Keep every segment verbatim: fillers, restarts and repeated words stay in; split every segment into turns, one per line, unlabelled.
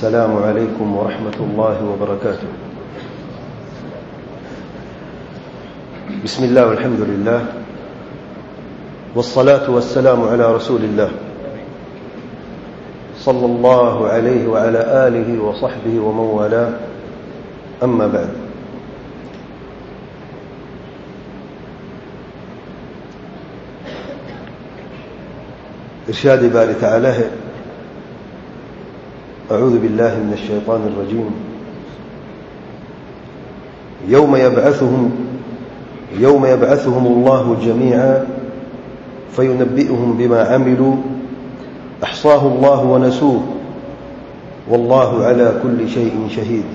السلام عليكم ورحمة الله وبركاته. بسم الله والحمد لله والصلاة والسلام على رسول الله صلى الله عليه وعلى آله وصحبه ومن والاه. أما بعد، ارشاد باری تعالی ہے: اعوذ باللہ من الشیطان الرجیم یوم یبعثهم یوم یبعثهم اللہ جميعا فینبئهم بما عملوا احصاه اللہ ونسوه واللہ علی کل شیء شہید.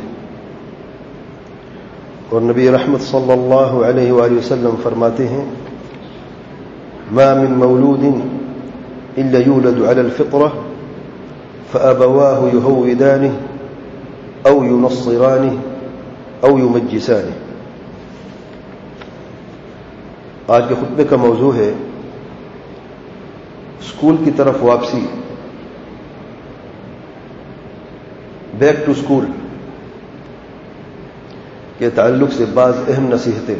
اور نبی رحمت صلی اللہ علیہ وآلہ وسلم فرماتے ہیں: ما من مولود الا یولد علی الفطرہ فأبواه يهودانه أو ينصرانه أو يمجسانه. آج کے خطبے کا موضوع ہے اسکول کی طرف واپسی، بیک ٹو اسکول کے تعلق سے بعض اہم نصیحتیں.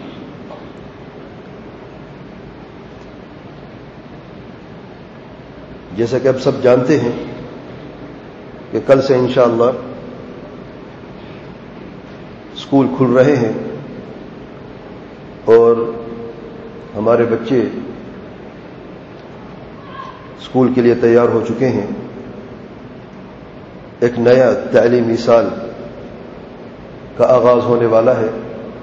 جیسا کہ اب سب جانتے ہیں کہ کل سے انشاءاللہ اسکول کھل رہے ہیں اور ہمارے بچے اسکول کے لیے تیار ہو چکے ہیں. ایک نیا تعلیمی سال کا آغاز ہونے والا ہے.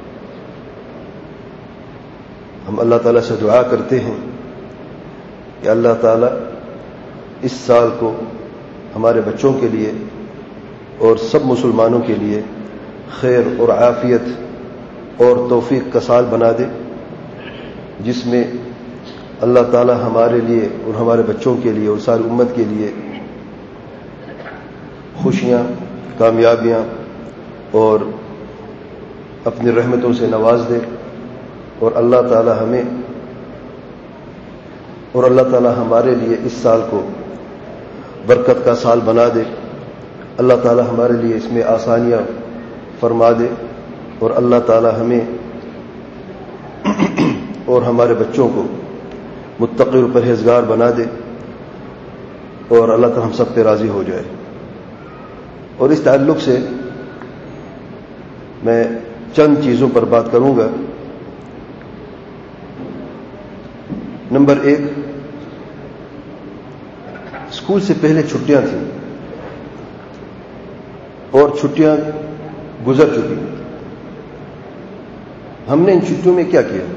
ہم اللہ تعالیٰ سے دعا کرتے ہیں کہ اللہ تعالیٰ اس سال کو ہمارے بچوں کے لیے اور سب مسلمانوں کے لیے خیر اور عافیت اور توفیق کا سال بنا دے، جس میں اللہ تعالی ہمارے لیے اور ہمارے بچوں کے لیے اور ساری امت کے لیے خوشیاں، کامیابیاں اور اپنی رحمتوں سے نواز دے. اور اللہ تعالی ہمیں اور اللہ تعالی ہمارے لیے اس سال کو برکت کا سال بنا دے. اللہ تعالی ہمارے لیے اس میں آسانیاں فرما دے اور اللہ تعالی ہمیں اور ہمارے بچوں کو متقی اور پرہیزگار بنا دے اور اللہ تعالی ہم سب پہ راضی ہو جائے. اور اس تعلق سے میں چند چیزوں پر بات کروں گا. نمبر ایک، اسکول سے پہلے چھٹیاں تھیں اور چھٹیاں گزر چکی. ہم نے ان چھٹیوں میں کیا کیا؟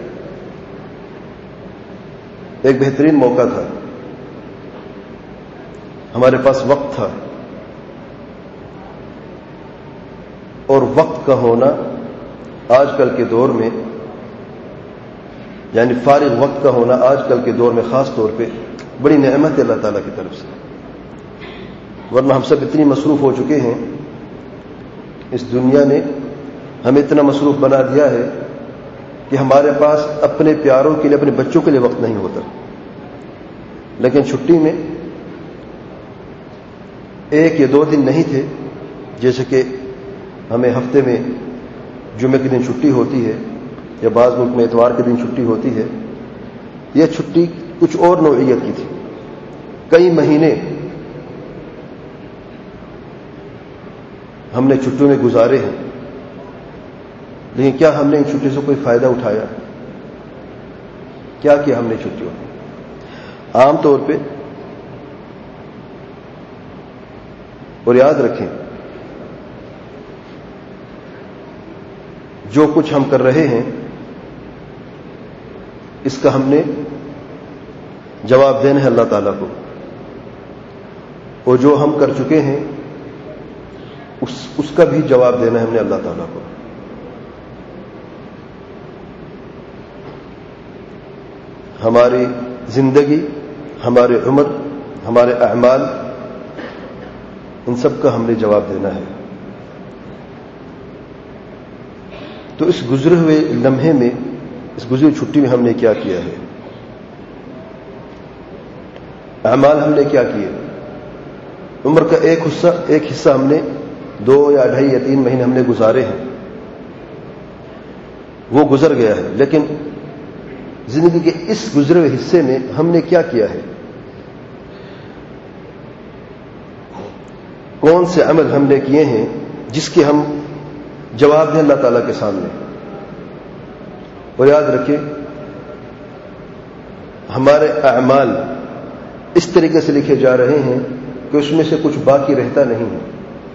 ایک بہترین موقع تھا، ہمارے پاس وقت تھا، اور وقت کا ہونا آج کل کے دور میں، یعنی فارغ وقت کا ہونا آج کل کے دور میں خاص طور پہ بڑی نعمت ہے اللہ تعالیٰ کی طرف سے. ورنہ ہم سب اتنی مصروف ہو چکے ہیں، اس دنیا نے ہمیں اتنا مصروف بنا دیا ہے کہ ہمارے پاس اپنے پیاروں کے لیے، اپنے بچوں کے لیے وقت نہیں ہوتا. لیکن چھٹی میں ایک یا دو دن نہیں تھے، جیسے کہ ہمیں ہفتے میں جمعے کے دن چھٹی ہوتی ہے یا بعض ملک میں اتوار کے دن چھٹی ہوتی ہے. یہ چھٹی کچھ اور نوعیت کی تھی. کئی مہینے ہم نے چھٹیوں میں گزارے ہیں، لیکن کیا ہم نے ان چھٹیوں سے کوئی فائدہ اٹھایا؟ کیا کیا ہم نے چھٹیوں میں؟ عام طور پہ، اور یاد رکھیں، جو کچھ ہم کر رہے ہیں اس کا ہم نے جواب دینا ہے اللہ تعالیٰ کو، اور جو ہم کر چکے ہیں اس اس کا بھی جواب دینا ہے ہم نے اللہ تعالیٰ کو. ہماری زندگی، ہمارے عمر، ہمارے اعمال، ان سب کا ہم نے جواب دینا ہے. تو اس گزرے ہوئے لمحے میں، اس گزری ہوئی چھٹی میں ہم نے کیا کیا ہے؟ اعمال ہم نے کیا کیے؟ عمر کا ایک حصہ ایک حصہ ہم نے دو یا ڈھائی یا تین مہینے ہم نے گزارے ہیں، وہ گزر گیا ہے، لیکن زندگی کے اس گزرے ہوئے حصے میں ہم نے کیا کیا ہے؟ کون سے عمل ہم نے کیے ہیں جس کے ہم جواب دیں اللہ تعالیٰ کے سامنے؟ اور یاد رکھیں ہمارے اعمال اس طریقے سے لکھے جا رہے ہیں کہ اس میں سے کچھ باقی رہتا نہیں ہے۔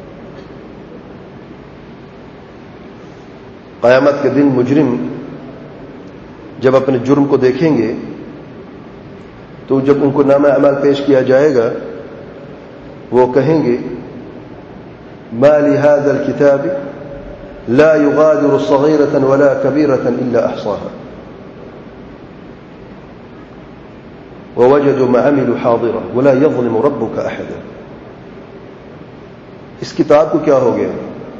قیامت کے دن مجرم جب اپنے جرم کو دیکھیں گے تو جب ان کو نامہ اعمال پیش کیا جائے گا وہ کہیں گے ما لهذا الكتاب لا يغادر صغيرة ولا كبيرة إلا أحصاها ووجدوا ما عملوا حاضرا ولا يظلم ربك أحدا۔ اس کتاب کو کیا ہو گیا؟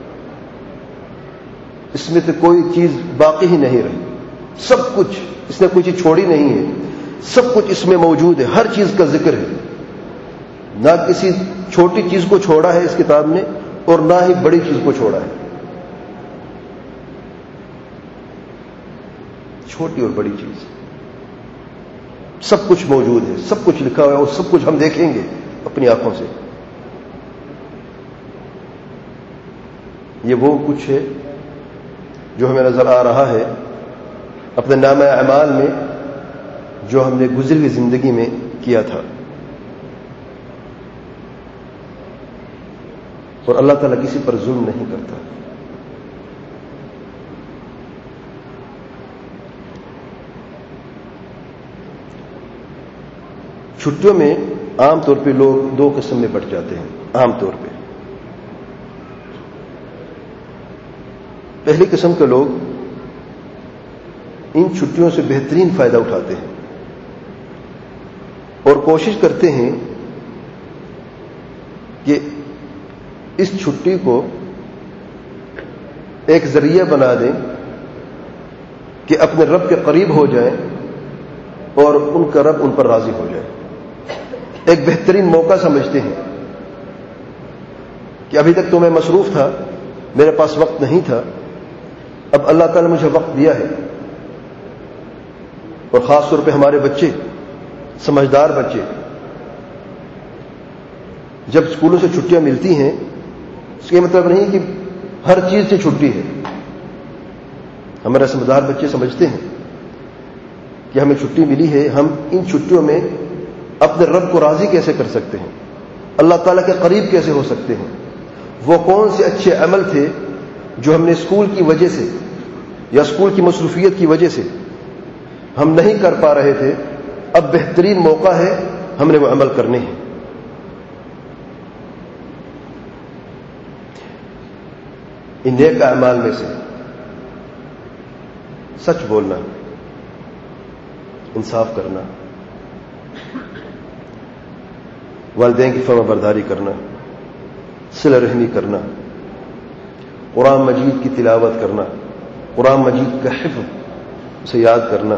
اس میں تو کوئی چیز باقی ہی نہیں رہی، سب کچھ، اس نے کوئی چیز چھوڑی نہیں ہے، سب کچھ اس میں موجود ہے، ہر چیز کا ذکر ہے، نہ کسی چھوٹی چیز کو چھوڑا ہے اس کتاب نے اور نہ ہی بڑی چیز کو چھوڑا ہے، چھوٹی اور بڑی چیز سب کچھ موجود ہے، سب کچھ لکھا ہوا ہے اور سب کچھ ہم دیکھیں گے اپنی آنکھوں سے۔ یہ وہ کچھ ہے جو ہمیں نظر آ رہا ہے اپنے نامہ اعمال میں جو ہم نے گزری ہوئی زندگی میں کیا تھا، اور اللہ تعالیٰ کسی پر ظلم نہیں کرتا۔ چھٹیوں میں عام طور پہ لوگ دو قسم میں بٹ جاتے ہیں۔ عام طور پہ پہلی قسم کے لوگ ان چھٹیوں سے بہترین فائدہ اٹھاتے ہیں اور کوشش کرتے ہیں کہ اس چھٹی کو ایک ذریعہ بنا دیں کہ اپنے رب کے قریب ہو جائیں اور ان کا رب ان پر راضی ہو جائے۔ ایک بہترین موقع سمجھتے ہیں کہ ابھی تک تو میں مصروف تھا، میرے پاس وقت نہیں تھا، اب اللہ تعالیٰ نے مجھے وقت دیا ہے۔ اور خاص طور پہ ہمارے بچے، سمجھدار بچے، جب اسکولوں سے چھٹیاں ملتی ہیں اس کا مطلب نہیں کہ ہر چیز سے چھٹی ہے۔ ہمارے سمجھدار بچے سمجھتے ہیں کہ ہمیں چھٹی ملی ہے، ہم ان چھٹیوں میں اپنے رب کو راضی کیسے کر سکتے ہیں، اللہ تعالیٰ کے قریب کیسے ہو سکتے ہیں، وہ کون سے اچھے عمل تھے جو ہم نے اسکول کی وجہ سے یا اسکول کی مصروفیت کی وجہ سے ہم نہیں کر پا رہے تھے، اب بہترین موقع ہے، ہم نے وہ عمل کرنے ہیں۔ ان نیک اعمال میں سے سچ بولنا، انصاف کرنا، والدین کی فرما برداری کرنا، صلہ رحمی کرنا، قرآن مجید کی تلاوت کرنا، قرآن مجید کا حفظ اسے یاد کرنا۔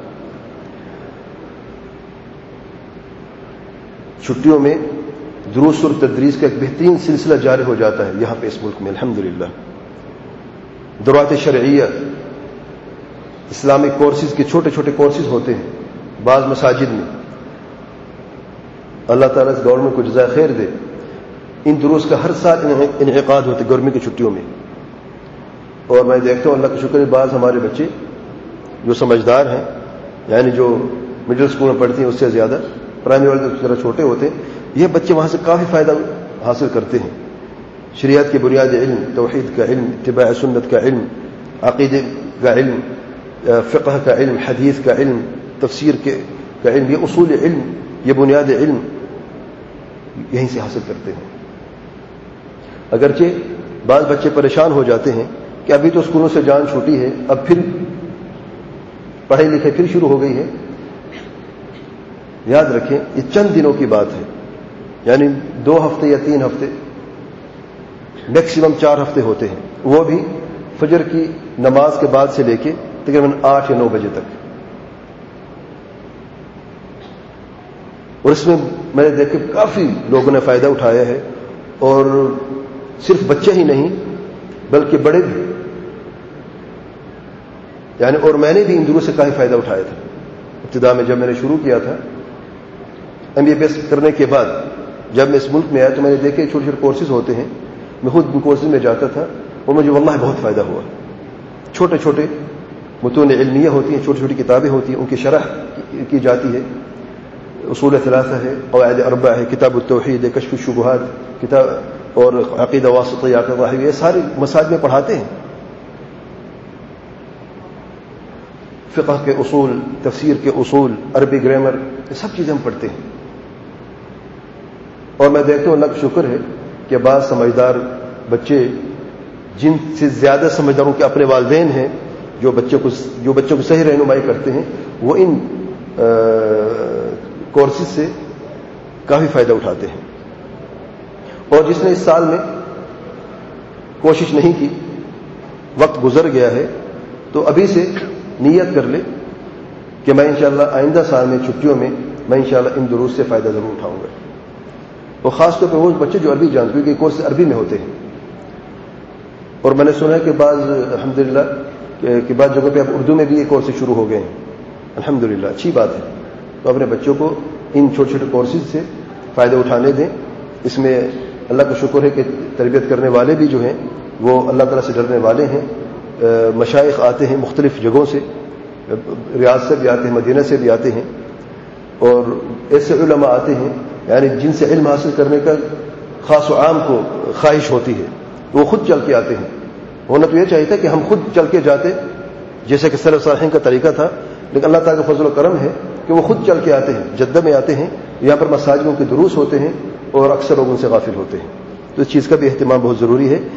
چھٹیوں میں دروس اور تدریس کا ایک بہترین سلسلہ جاری ہو جاتا ہے یہاں پہ اس ملک میں الحمدللہ۔ دورات شرعیہ، اسلامک کورسز کے چھوٹے چھوٹے کورسز ہوتے ہیں بعض مساجد میں، اللہ تعالیٰ اس گورنمنٹ کو جزائے خیر دے، ان دروس کا ہر سال انعقاد ہوتے گرمی کی چھٹیوں میں، اور میں دیکھتا ہوں اللہ کا شکر ہے بعض ہمارے بچے جو سمجھدار ہیں، یعنی جو مڈل اسکول میں پڑھتے ہیں اس سے زیادہ، پرائمری والے تو ذرا چھوٹے ہوتے ہیں، یہ بچے وہاں سے کافی فائدہ حاصل کرتے ہیں۔ شریعت کے بنیادی علم، توحید کا علم، اتباع سنت کا علم، عقیدے کا علم، فقہ کا علم، حدیث کا علم، تفسیر کے کا علم، یہ اصول علم، یہ بنیادی علم یہیں سے حاصل کرتے ہیں۔ اگرچہ بعض بچے پریشان ہو جاتے ہیں کہ ابھی تو اسکولوں سے جان چھوٹی ہے، اب پھر پڑھائی لکھائی پھر شروع ہو گئی ہے۔ یاد رکھیں یہ چند دنوں کی بات ہے، یعنی دو ہفتے یا تین ہفتے، میکسیمم چار ہفتے ہوتے ہیں، وہ بھی فجر کی نماز کے بعد سے لے کے تقریباً آٹھ یا نو بجے تک، اور اس میں میں نے دیکھا کافی لوگوں نے فائدہ اٹھایا ہے، اور صرف بچے ہی نہیں بلکہ بڑے بھی، یعنی اور میں نے بھی ان دروس سے کافی فائدہ اٹھایا تھا۔ ابتدا میں جب میں نے شروع کیا تھا ایم بی بی ایس کرنے کے بعد، جب میں اس ملک میں آیا تو میں نے دیکھے چھوٹے چھوٹے کورسز ہوتے ہیں، میں خود ان کورسز میں جاتا تھا اور مجھے واللہ بہت فائدہ ہوا۔ چھوٹے چھوٹے متون علمیہ ہوتی ہیں، چھوٹی چھوٹی کتابیں ہوتی ہیں، ان کی شرح کی جاتی ہے، اصول ثلاثہ ہے، قواعد اربع ہے، کتاب التوحید ہے، کشف الشبہات کتاب، اور عقیدہ واسطیہ، عقیدہ طحاویہ، یہ سارے مساجد میں پڑھاتے ہیں۔ فقہ کے اصول، تفسیر کے اصول، عربی گرامر، یہ سب چیزیں ہم پڑھتے ہیں۔ اور میں دیکھتا ہوں اللہ کا شکر ہے کہ بعض سمجھدار بچے، جن سے زیادہ سمجھداروں کے اپنے والدین ہیں، جو بچوں کو جو بچوں کو صحیح رہنمائی کرتے ہیں، وہ ان کورسز سے کافی فائدہ اٹھاتے ہیں۔ اور جس نے اس سال میں کوشش نہیں کی، وقت گزر گیا ہے، تو ابھی سے نیت کر لے کہ میں انشاءاللہ آئندہ سال میں چھٹیوں میں میں انشاءاللہ ان دروس سے فائدہ ضرور اٹھاؤں گا، اور خاص طور پہ وہ بچے جو عربی جانتے ہیں، کیونکہ کورس عربی میں ہوتے ہیں۔ اور میں نے سنا ہے کہ بعض الحمدللہ کہ بعض جگہوں پہ اب اردو میں بھی یہ کورس شروع ہو گئے ہیں، الحمدللہ اچھی بات ہے۔ تو اپنے بچوں کو ان چھوٹے چھوٹے کورسز سے فائدہ اٹھانے دیں۔ اس میں اللہ کا شکر ہے کہ تربیت کرنے والے بھی جو ہیں وہ اللہ تعالیٰ سے ڈرنے والے ہیں۔ مشائخ آتے ہیں مختلف جگہوں سے، ریاض سے بھی آتے ہیں، مدینہ سے بھی آتے ہیں، اور ایسے علماء آتے ہیں یعنی جن سے علم حاصل کرنے کا خاص و عام کو خواہش ہوتی ہے، وہ خود چل کے آتے ہیں۔ ہونا تو یہ چاہیے تھا کہ ہم خود چل کے جاتے، جیسے کہ سلف صالحین کا طریقہ تھا، لیکن اللہ تعالیٰ کا فضل و کرم ہے کہ وہ خود چل کے آتے ہیں، جدہ میں آتے ہیں، یہاں پر مساجدوں کے دروس ہوتے ہیں، اور اکثر لوگ ان سے غافل ہوتے ہیں۔ تو اس چیز کا بھی اہتمام بہت ضروری ہے۔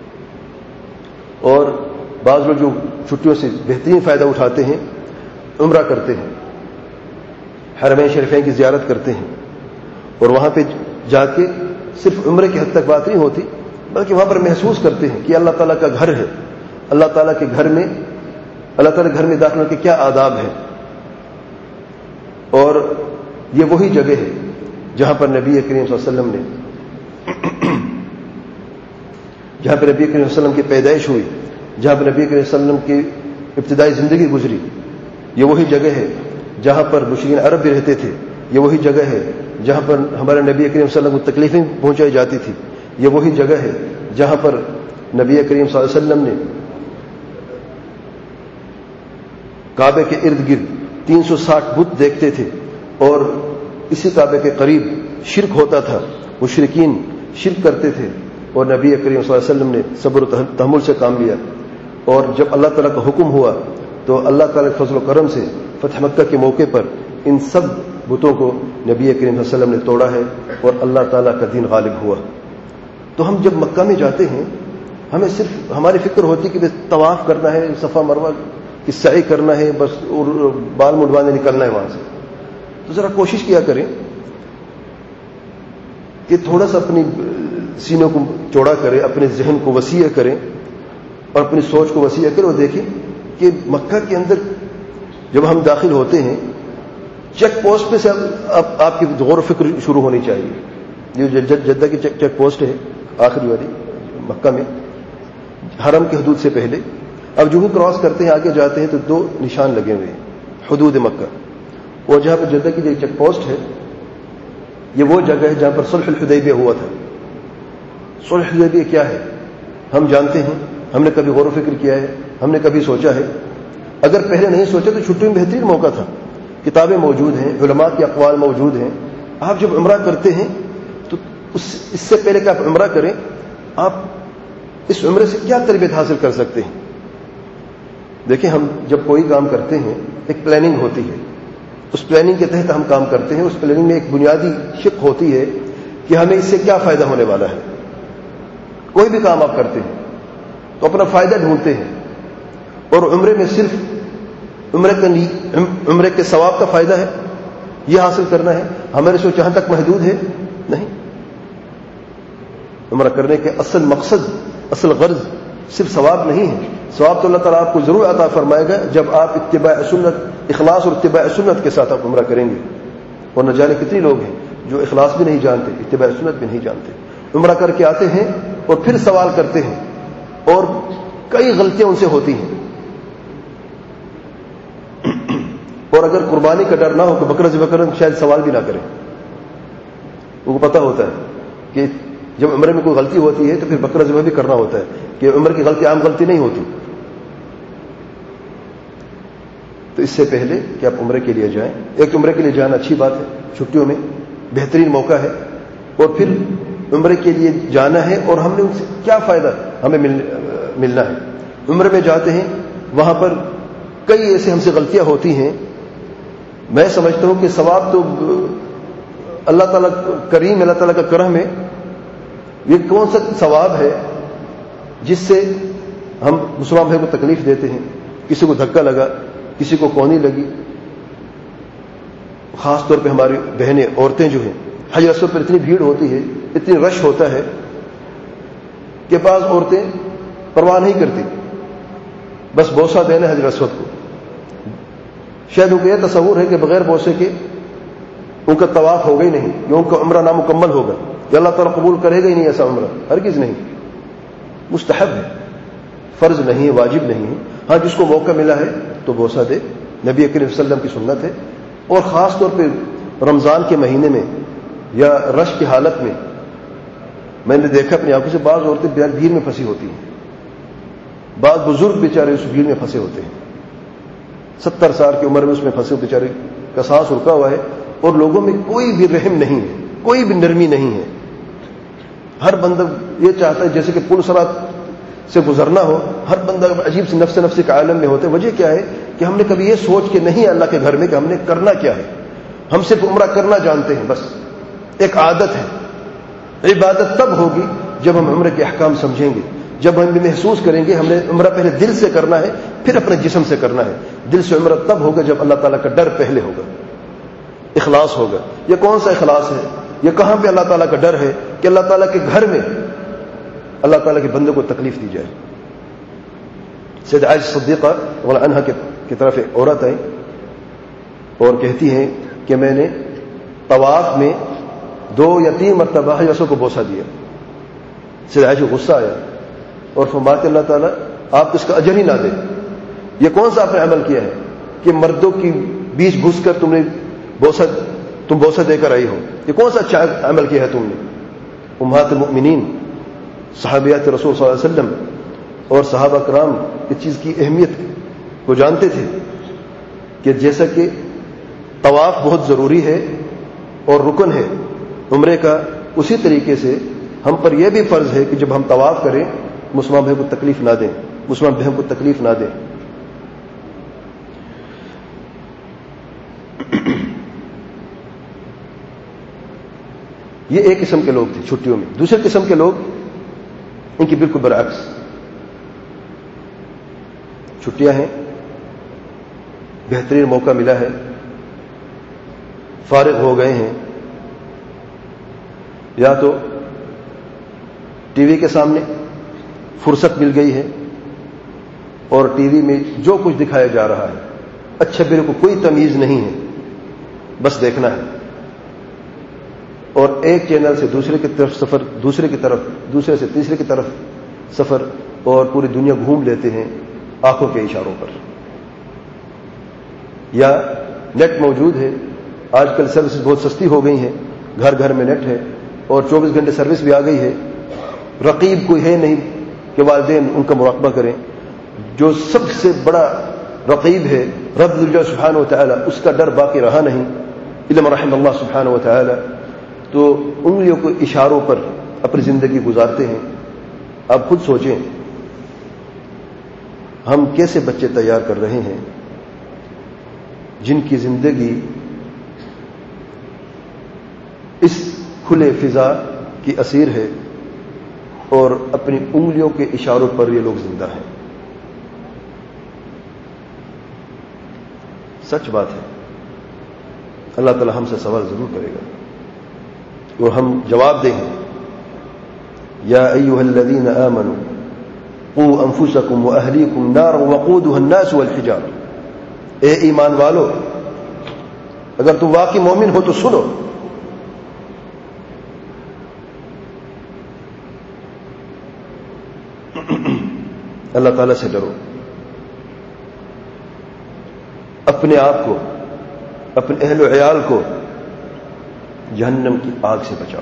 اور بعض لوگ جو چھٹیوں سے بہترین فائدہ اٹھاتے ہیں، عمرہ کرتے ہیں، حرمین شریفین کی زیارت کرتے ہیں، اور وہاں پہ جا کے صرف عمرے کی حد تک بات نہیں ہوتی، بلکہ وہاں پر محسوس کرتے ہیں کہ اللہ تعالیٰ کا گھر ہے، اللہ تعالیٰ کے گھر میں اللہ تعالیٰ کے گھر میں داخل ہونے کے کیا آداب ہیں، اور یہ وہی جگہ ہے جہاں پر نبی کریم صلی اللہ علیہ وسلم نے جہاں پر نبی کریم صلی اللہ علیہ وسلم کی پیدائش ہوئی، جہاں پر نبی کریم صلی اللہ علیہ وسلم کی ابتدائی زندگی گزری، یہ وہی جگہ ہے جہاں پر مشرکین عرب بھی رہتے تھے، یہ وہی جگہ ہے جہاں پر ہمارے نبی کریم صلی اللہ علیہ وسلم کو تکلیفیں پہنچائی جاتی تھی، یہ وہی جگہ ہے جہاں پر نبی کریم صلی اللہ علیہ وسلم نے کعبے کے ارد گرد تین سو ساٹھ بت دیکھتے تھے، اور اسی کعبے کے قریب شرک ہوتا تھا، مشرکین شرک کرتے تھے، اور نبی کریم صلی اللہ علیہ وسلم نے صبر و تحمل سے کام لیا، اور جب اللہ تعالیٰ کا حکم ہوا تو اللہ تعالیٰ کے فضل و کرم سے فتح مکہ کے موقع پر ان سب بتوں کو نبی کریم صلی اللہ علیہ وسلم نے توڑا ہے، اور اللہ تعالیٰ کا دین غالب ہوا۔ تو ہم جب مکہ میں جاتے ہیں، ہمیں صرف ہماری فکر ہوتی کہ بس طواف کرنا ہے، صفا مروہ کی سعی کرنا ہے بس، اور بال منڈوانے نکلنا ہے وہاں سے۔ تو ذرا کوشش کیا کریں کہ تھوڑا سا اپنی سینوں کو چوڑا کریں، اپنے ذہن کو وسیع کریں، اور اپنی سوچ کو وسیع کریں، اور دیکھیں کہ مکہ کے اندر جب ہم داخل ہوتے ہیں، چیک پوسٹ پہ سے اب آپ کی غور و فکر شروع ہونی چاہیے۔ یہ جدہ کی چیک پوسٹ ہے آخری والی مکہ میں، حرم کی حدود سے پہلے، اب جو کراس کرتے ہیں آگے جاتے ہیں تو دو نشان لگے ہوئے ہیں حدود مکہ، اور جہاں پر جدہ کی جو چیک پوسٹ ہے یہ وہ جگہ ہے جہاں پر صلح الحدیبیہ ہوا تھا۔ صلح الحدیبیہ کیا ہے ہم جانتے ہیں، ہم نے کبھی غور و فکر کیا ہے، ہم نے کبھی سوچا ہے؟ اگر پہلے نہیں سوچا تو چھٹی میں بہترین موقع تھا، کتابیں موجود ہیں، علماء کے اقوال موجود ہیں۔ آپ جب عمرہ کرتے ہیں تو اس اس سے پہلے کہ آپ عمرہ کریں، آپ اس عمرے سے کیا تربیت حاصل کر سکتے ہیں؟ دیکھیں، ہم جب کوئی کام کرتے ہیں ایک پلاننگ ہوتی ہے، اس پلاننگ کے تحت ہم کام کرتے ہیں۔ اس پلاننگ میں ایک بنیادی شق ہوتی ہے کہ ہمیں اس سے کیا فائدہ ہونے والا ہے۔ کوئی بھی کام آپ کرتے ہیں تو اپنا فائدہ ڈھونڈتے ہیں، اور عمرے میں صرف عمرے کا عمرے کے ثواب کا فائدہ ہے یہ حاصل کرنا ہے، ہمارے سوچ یہاں تک محدود ہے نہیں۔ عمرہ کرنے کے اصل مقصد، اصل غرض صرف ثواب نہیں ہے۔ ثواب تو اللہ تعالیٰ آپ کو ضرور عطا فرمائے گا جب آپ اتباع سنت، اخلاص اور اتباع سنت کے ساتھ آپ عمرہ کریں گے۔ اور نہ جانے کتنے لوگ ہیں جو اخلاص بھی نہیں جانتے، اتباع سنت بھی نہیں جانتے، عمرہ کر کے آتے ہیں اور پھر سوال کرتے ہیں اور کئی غلطیاں ان سے ہوتی ہیں. اور اگر قربانی کا ڈر نہ ہو کہ بکرا ذبح کریں شاید سوال بھی نہ کریں. ان کو پتہ ہوتا ہے کہ جب عمرے میں کوئی غلطی ہوتی ہے تو پھر بکرا ذبح بھی کرنا ہوتا ہے، کہ عمر کی غلطی عام غلطی نہیں ہوتی. تو اس سے پہلے کہ آپ عمرے کے لیے جائیں، ایک عمرے کے لیے جانا اچھی بات ہے، چھٹیوں میں بہترین موقع ہے، اور پھر عمرے کے لیے جانا ہے اور ہم نے ان سے کیا فائدہ ہمیں مل, ملنا ہے. عمرے میں جاتے ہیں، وہاں پر کئی ایسے ہم سے غلطیاں ہوتی ہیں. میں سمجھتا ہوں کہ ثواب تو اللہ تعالیٰ کریم، اللہ تعالیٰ کا کرم ہے. یہ کون سا ثواب ہے جس سے ہم مسلمان بھائی کو تکلیف دیتے ہیں؟ کسی کو دھکا لگا، کسی کو کونی لگی، خاص طور پہ ہماری بہنیں، عورتیں جو ہیں، حجر اسود پر اتنی بھیڑ ہوتی ہے، اتنی رش ہوتا ہے کہ بعض عورتیں پرواہ نہیں کرتی، بس بوسہ دینا حجر اسود کو. شاید ان کو یہ تصور ہے کہ بغیر بوسے کے ان کا طواف ہوگا ہی نہیں، یا ان کا عمرہ نامکمل ہوگا، یا اللہ تعالیٰ قبول کرے گا ہی نہیں ایسا عمرہ. ہرگز نہیں. مستحب ہے، فرض نہیں ہے، واجب نہیں ہے. ہاں جس کو موقع ملا ہے تو بوسہ دے، نبی کریم صلی اللہ علیہ وسلم کی سنت ہے. اور خاص طور پہ رمضان کے مہینے میں یا رش کی حالت میں میں نے دیکھا اپنی آنکھوں سے، بعض عورتیں بھیڑ میں پھنسی ہوتی ہیں، بعض بزرگ بیچارے اس بھیڑ میں پھنسے ہوتے ہیں، ستر سال کی عمر میں اس میں پھنسے بیچارے کا سانس رکا ہوا ہے، اور لوگوں میں کوئی بھی رحم نہیں ہے، کوئی بھی نرمی نہیں ہے. ہر بندہ یہ چاہتا ہے جیسے کہ پل صراط سے گزرنا ہو. ہر بندہ عجیب سی نفس نفسی کے عالم میں ہوتا ہے. وجہ کیا ہے کہ ہم نے کبھی یہ سوچ کے نہیں اللہ کے گھر میں کہ ہم نے کرنا کیا ہے. ہم صرف عمرہ کرنا جانتے ہیں، بس ایک عادت ہے. عبادت تب ہوگی جب ہم عمرے کے احکام سمجھیں گے، جب ہم محسوس کریں گے ہم نے عمرہ پہلے دل سے کرنا ہے، پھر اپنے جسم سے کرنا ہے. دل سے عمرہ تب ہوگا جب اللہ تعالیٰ کا ڈر پہلے ہوگا، اخلاص ہوگا. یہ کون سا اخلاص ہے؟ یہ کہاں پہ اللہ تعالیٰ کا ڈر ہے کہ اللہ تعالیٰ کے گھر میں اللہ تعالیٰ کے بندے کو تکلیف دی جائے. سید عائشہ صدیقہ رضی اللہ عنہا کی طرف ایک عورت آئی اور کہتی ہیں کہ میں نے طواف میں دو یا تین مرتبہ حجر اسود کو بوسہ دیا. سید عائشہ کو غصہ آیا اور فرماتے اللہ تعالیٰ آپ اس کا اجر ہی نہ دیں. یہ کون سا آپ نے عمل کیا ہے کہ مردوں کی بیچ گھس کر تم نے بوسہ تم بوسہ دے کر آئی ہو؟ یہ کون سا اچھا عمل کیا ہے تم نے؟ امہات المؤمنین، صحابیات رسول صلی اللہ علیہ وسلم اور صحابہ کرام اس چیز کی اہمیت کو جانتے تھے کہ جیسا کہ طواف بہت ضروری ہے اور رکن ہے عمرے کا، اسی طریقے سے ہم پر یہ بھی فرض ہے کہ جب ہم طواف کریں مسلمان بھائی کو تکلیف نہ دیں، مسلمان بہن کو تکلیف نہ دیں. یہ ایک قسم کے لوگ تھے چھٹیوں میں. دوسرے قسم کے لوگ ان کی بالکل برعکس. چھٹیاں ہیں، بہترین موقع ملا ہے، فارغ ہو گئے ہیں، یا تو ٹی وی کے سامنے فرصت مل گئی ہے اور ٹی وی میں جو کچھ دکھایا جا رہا ہے اچھا برے کو کوئی تمیز نہیں ہے، بس دیکھنا ہے. اور ایک چینل سے دوسرے کی طرف سفر، دوسرے کی طرف، دوسرے سے تیسرے کی طرف سفر، اور پوری دنیا گھوم لیتے ہیں آنکھوں کے اشاروں پر. یا نیٹ موجود ہے، آج کل سروسز بہت سستی ہو گئی ہیں، گھر گھر میں نیٹ ہے اور چوبیس گھنٹے سروس بھی آ گئی ہے. رقیب کوئی ہے نہیں کہ والدین ان کا مراقبہ کریں. جو سب سے بڑا رقیب ہے رب الجلال سبحانہ و تعالی، اس کا ڈر باقی رہا نہیں الا من رحم اللہ سبحانہ و تعالی. تو انگلیوں کو اشاروں پر اپنی زندگی گزارتے ہیں. آپ خود سوچیں ہم کیسے بچے تیار کر رہے ہیں جن کی زندگی اس کھلے فضا کی اسیر ہے اور اپنی انگلیوں کے اشاروں پر یہ لوگ زندہ ہیں. سچ بات ہے. اللہ تعالی ہم سے سوال ضرور کرے گا اور ہم جواب دیں گے. یا ایھا الذین آمنوا قوا انفسکم واہلیکم نارا وقودها الناس والحجارہ. اے ایمان والو، اگر تم واقعی مومن ہو تو سنو، اللہ تعالیٰ سے ڈرو، اپنے آپ کو، اپنے اہل و عیال کو جہنم کی آگ سے بچاؤ۔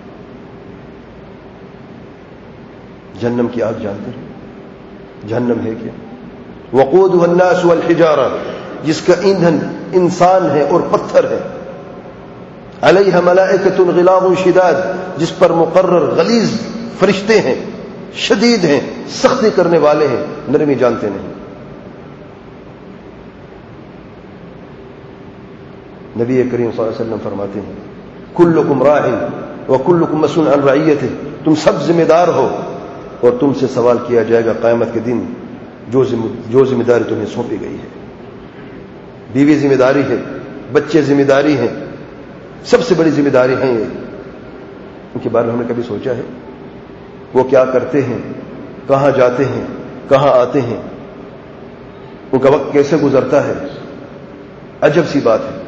جہنم کی آگ جانتے ہیں جہنم ہے کیا؟ وقودها الناس والحجارہ، جس کا ایندھن انسان ہے اور پتھر ہے۔ علیہ ملائکۃ غلاظ شداد، جس پر مقرر غلیظ فرشتے ہیں، شدید ہیں، سختی کرنے والے ہیں، نرمی جانتے نہیں۔ نبی کریم صلی اللہ علیہ وسلم فرماتے ہیں کلکم راع وکلکم مسئول عن رعیتہ، تم سب ذمہ دار ہو اور تم سے سوال کیا جائے گا قیامت کے دن جو جو ذمہ داری تمہیں سونپی گئی ہے۔ بیوی ذمہ داری ہے، بچے ذمہ داری ہیں، سب سے بڑی ذمہ داری ہے یہ۔ ان کے بارے میں ہم نے کبھی سوچا ہے وہ کیا کرتے ہیں، کہاں جاتے ہیں، کہاں آتے ہیں، ان کا وقت کیسے گزرتا ہے؟ عجب سی بات ہے۔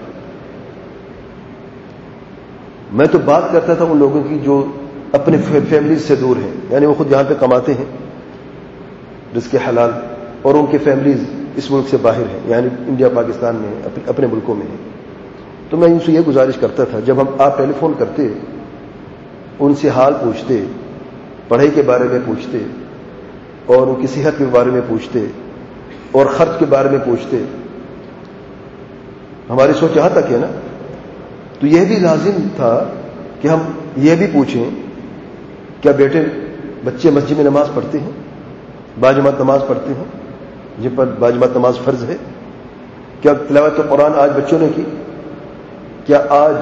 میں تو بات کرتا تھا ان لوگوں کی جو اپنے فیملیز سے دور ہیں، یعنی وہ خود یہاں پہ کماتے ہیں رزق حلال، اور ان کی فیملیز اس ملک سے باہر ہیں، یعنی انڈیا پاکستان میں اپنے ملکوں میں ہیں۔ تو میں ان سے یہ گزارش کرتا تھا جب ہم آپ ٹیلی فون کرتے ان سے حال پوچھتے، پڑھائی کے بارے میں پوچھتے، اور ان کی صحت کے بارے میں پوچھتے، اور خرچ کے بارے میں پوچھتے، ہماری سوچ یہاں تک ہے نا، تو یہ بھی لازم تھا کہ ہم یہ بھی پوچھیں کیا بیٹے بچے مسجد میں نماز پڑھتے ہیں، باجماعت نماز پڑھتے ہیں جن پر باجماعت نماز فرض ہے؟ کیا تلاوت قرآن آج بچوں نے کی؟ کیا آج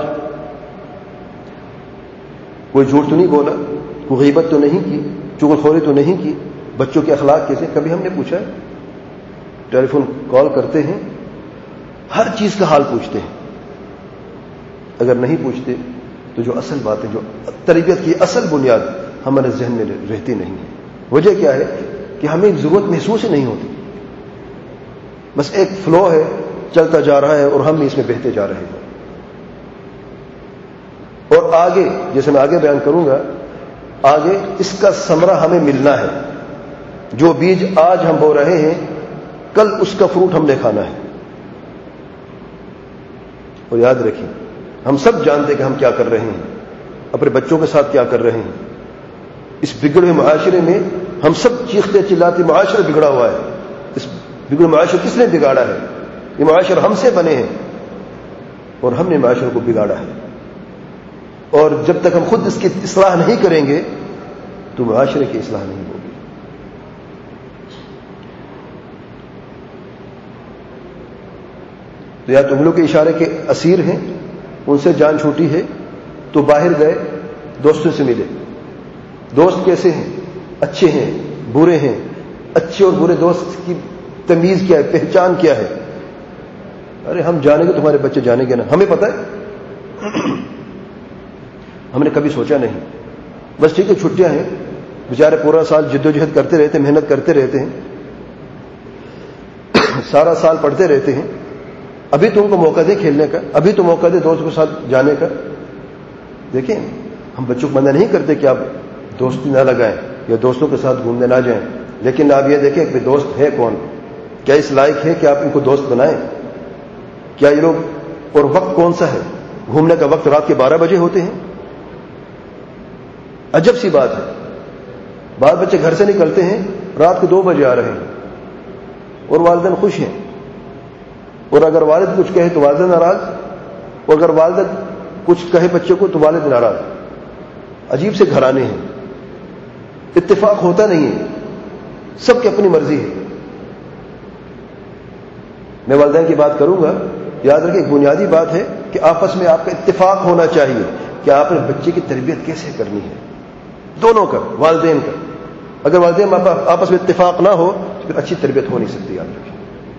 کوئی جھوٹ تو نہیں بولا، کوئی غیبت تو نہیں کی، چغل خوری تو نہیں کی؟ بچوں کے اخلاق کیسے؟ کبھی ہم نے پوچھا ہے؟ ٹیلی فون کال کرتے ہیں، ہر چیز کا حال پوچھتے ہیں۔ اگر نہیں پوچھتے تو جو اصل بات ہے، جو تربیت کی اصل بنیاد ہمارے ذہن میں رہتی نہیں ہے۔ وجہ کیا ہے کہ ہمیں ضرورت محسوس ہی نہیں ہوتی، بس ایک فلو ہے چلتا جا رہا ہے اور ہم اس میں بہتے جا رہے ہیں۔ اور آگے جیسے میں آگے بیان کروں گا، آگے اس کا ثمرہ ہمیں ملنا ہے۔ جو بیج آج ہم بو رہے ہیں کل اس کا فروٹ ہم نے کھانا ہے۔ اور یاد رکھیں ہم سب جانتے کہ ہم کیا کر رہے ہیں، اپنے بچوں کے ساتھ کیا کر رہے ہیں۔ اس بگڑے معاشرے میں ہم سب چیختے چلاتے، معاشرہ بگڑا ہوا ہے۔ اس بگڑے معاشرے کس نے بگاڑا ہے؟ یہ معاشرے ہم سے بنے ہیں اور ہم نے معاشرے کو بگاڑا ہے۔ اور جب تک ہم خود اس کی اصلاح نہیں کریں گے تو معاشرے کی اصلاح نہیں ہوگی۔ تو یا تم لوگ کے اشارے کے اسیر ہیں، ان سے جان چھوٹی ہے تو باہر گئے، دوستوں سے ملے۔ دوست کیسے ہیں؟ اچھے ہیں، برے ہیں؟ اچھے اور برے دوست کی تمیز کیا ہے، پہچان کیا ہے؟ ارے ہم جانیں گے، تمہارے بچے جانیں گے نا، ہمیں پتہ ہے۔ ہم نے کبھی سوچا نہیں، بس ٹھیک ہے چھٹیاں ہیں، بیچارے پورا سال جد و جہد کرتے رہتے ہیں، محنت کرتے رہتے ہیں، سارا سال پڑھتے رہتے ہیں، ابھی تو ان کو موقع دے کھیلنے کا، ابھی تو موقع دے دوست کے ساتھ جانے کا۔ دیکھیں ہم بچوں کو منع نہیں کرتے کہ آپ دوستی نہ لگائیں یا دوستوں کے ساتھ گھومنے نہ جائیں، لیکن آپ یہ دیکھیں کہ دوست ہے کون، کیا اس لائق ہے کہ آپ ان کو دوست بنائیں؟ کیا یہ لوگ، اور وقت کون سا ہے؟ گھومنے کا وقت رات کے بارہ بجے ہوتے ہیں؟ عجب سی بات ہے، بعض بچے گھر سے نکلتے ہیں رات کو دو بجے آ رہے ہیں اور والدین خوش ہیں، اور اگر والد کچھ کہے تو والدہ ناراض، اور اگر والدہ کچھ کہے بچے کو تو والد ناراض۔ عجیب سے گھرانے ہیں، اتفاق ہوتا نہیں ہے، سب کی اپنی مرضی ہے۔ میں والدین کی بات کروں گا، یاد رکھیں ایک بنیادی بات ہے کہ آپس میں آپ کا اتفاق ہونا چاہیے کہ آپ نے بچے کی تربیت کیسے کرنی ہے، دونوں کا، والدین کا۔ اگر والدین آپس میں اتفاق نہ ہو تو پھر اچھی تربیت ہو نہیں سکتی، یاد رکھیں۔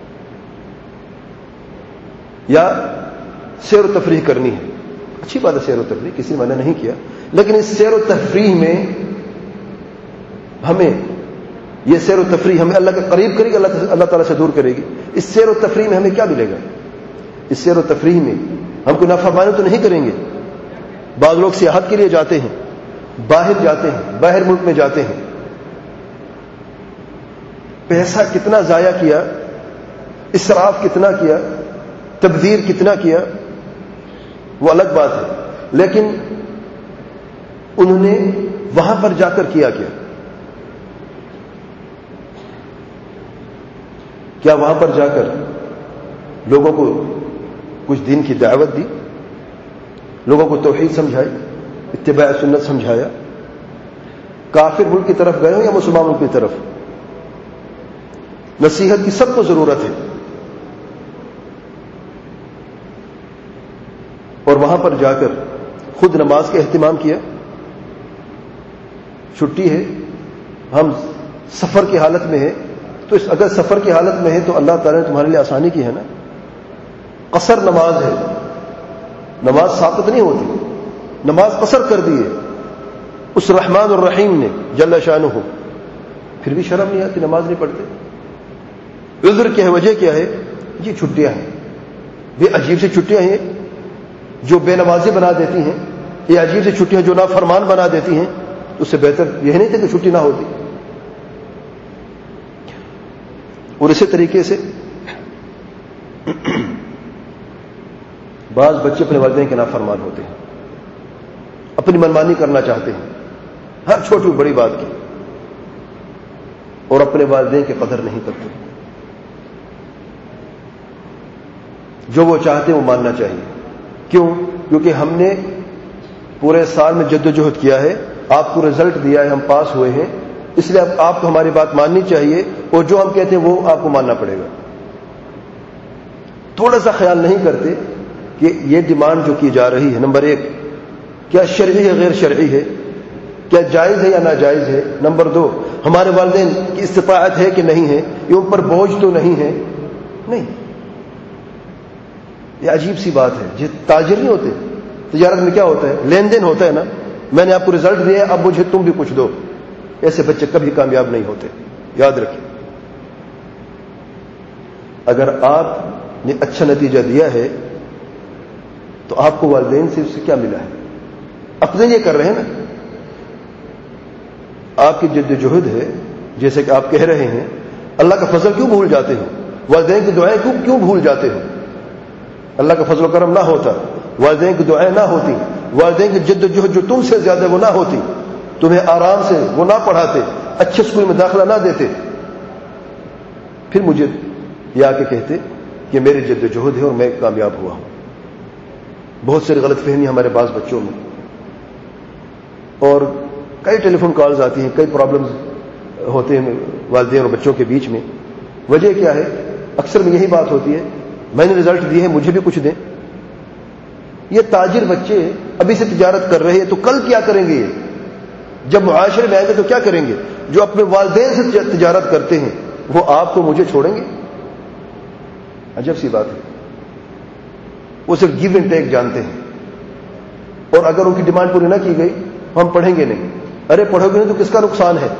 یا سیر و تفریح کرنی ہے، اچھی بات ہے سیر و تفریح، کسی نے منع نہیں کیا، لیکن اس سیر و تفریح میں ہمیں، یہ سیر و تفریح ہمیں اللہ کے قریب کرے گی، اللہ اللہ تعالیٰ سے دور کرے گی۔ اس سیر و تفریح میں ہمیں کیا ملے گا؟ اس سیر و تفریح میں ہم کو نافرمانی تو نہیں کریں گے۔ بعض لوگ سیاحت کے لیے جاتے ہیں، باہر جاتے ہیں، باہر ملک میں جاتے ہیں، پیسہ کتنا ضائع کیا، اسراف کتنا کیا، تبذیر کتنا کیا، وہ الگ بات ہے، لیکن انہوں نے وہاں پر جا کر کیا کیا کیا وہاں پر جا کر لوگوں کو کچھ دین کی دعوت دی، لوگوں کو توحید سمجھائی، اتباع سنت سمجھایا؟ کافر ملک کی طرف گئے ہوں یا مسلمان ملک کی طرف؟ نصیحت کی سب کو ضرورت ہے، اور وہاں پر جا کر خود نماز کا اہتمام کیا۔ چھٹی ہے، ہم سفر کی حالت میں ہیں، تو اس اگر سفر کی حالت میں ہے تو اللہ تعالیٰ نے تمہارے لیے آسانی کی ہے نا۔ قصر نماز ہے، نماز ثابت نہیں ہوتی، نماز قصر کر دی ہے اس رحمان الرحیم نے جل شانہ، پھر بھی شرم نہیں آتی، نماز نہیں پڑھتے۔ عذر کی وجہ کیا ہے؟ یہ چھٹیاں ہیں، یہ عجیب سی چھٹیاں ہیں جو بے نمازی بنا دیتی ہیں، یہ عجیب سی چھٹیاں جو نافرمان بنا دیتی ہیں۔ اس سے بہتر یہ نہیں تھا کہ چھٹی نہ ہوتی۔ اور اسی طریقے سے بعض بچے اپنے والدین کے نافرمان ہوتے ہیں، اپنی منمانی کرنا چاہتے ہیں ہر چھوٹی بڑی بات کی، اور اپنے والدین کی قدر نہیں کرتے۔ جو وہ چاہتے ہیں وہ ماننا چاہیے۔ کیوں؟ کیونکہ ہم نے پورے سال میں جد و جہد کیا ہے، آپ کو رزلٹ دیا ہے، ہم پاس ہوئے ہیں، اس لیے آپ کو ہماری بات ماننی چاہیے، اور جو ہم کہتے ہیں وہ آپ کو ماننا پڑے گا۔ تھوڑا سا خیال نہیں کرتے کہ یہ ڈیمانڈ جو کی جا رہی ہے، نمبر ایک کیا شرعی ہے غیر شرعی ہے، کیا جائز ہے یا ناجائز ہے، نمبر دو ہمارے والدین کی استطاعت ہے کہ نہیں ہے، یہ ان پر بوجھ تو نہیں ہے۔ نہیں، یہ عجیب سی بات ہے۔ یہ تاجر نہیں ہوتے، تجارت میں کیا ہوتا ہے؟ لین دین ہوتا ہے نا، میں نے آپ کو رزلٹ دیا ہے، اب مجھے تم بھی کچھ دو۔ ایسے بچے کبھی کامیاب نہیں ہوتے، یاد رکھیں۔ اگر آپ نے اچھا نتیجہ دیا ہے تو آپ کو والدین سے اس سے کیا ملا ہے؟ اپنے لیے کر رہے ہیں نا، آپ کی جد و جہد ہے، جیسے کہ آپ کہہ رہے ہیں، اللہ کا فضل کیوں بھول جاتے ہو؟ والدین کی دعائیں کیوں کیوں بھول جاتے ہو؟ اللہ کا فضل و کرم نہ ہوتا، والدین کی دعائیں نہ ہوتی، والدین کی جد و جہد جو تم سے زیادہ وہ نہ ہوتی، تمہیں آرام سے وہ نہ پڑھاتے، اچھے اسکول میں داخلہ نہ دیتے، پھر مجھے یہ آ کے کہتے کہ میری جد و جہد ہے اور میں کامیاب ہوا ہوں۔ بہت ساری غلط فہمی ہمارے بعض بچوں میں، اور کئی ٹیلی فون کالز آتی ہیں، کئی پرابلمز ہوتے ہیں والدین اور بچوں کے بیچ میں۔ وجہ کیا ہے؟ اکثر میں یہی بات ہوتی ہے، میں نے رزلٹ دیے ہیں، مجھے بھی کچھ دیں۔ یہ تاجر بچے ابھی سے تجارت کر رہے ہیں، تو کل کیا کریں گے؟ جب معاشرے میں آئیں گے تو کیا کریں گے؟ جو اپنے والدین سے تجارت کرتے ہیں وہ آپ کو مجھے چھوڑیں گے؟ عجب سی بات ہے۔ وہ صرف گیو اینڈ ٹیک جانتے ہیں، اور اگر ان کی ڈیمانڈ پوری نہ کی گئی ہم پڑھیں گے نہیں۔ ارے پڑھو گے نہیں تو کس کا نقصان ہے؟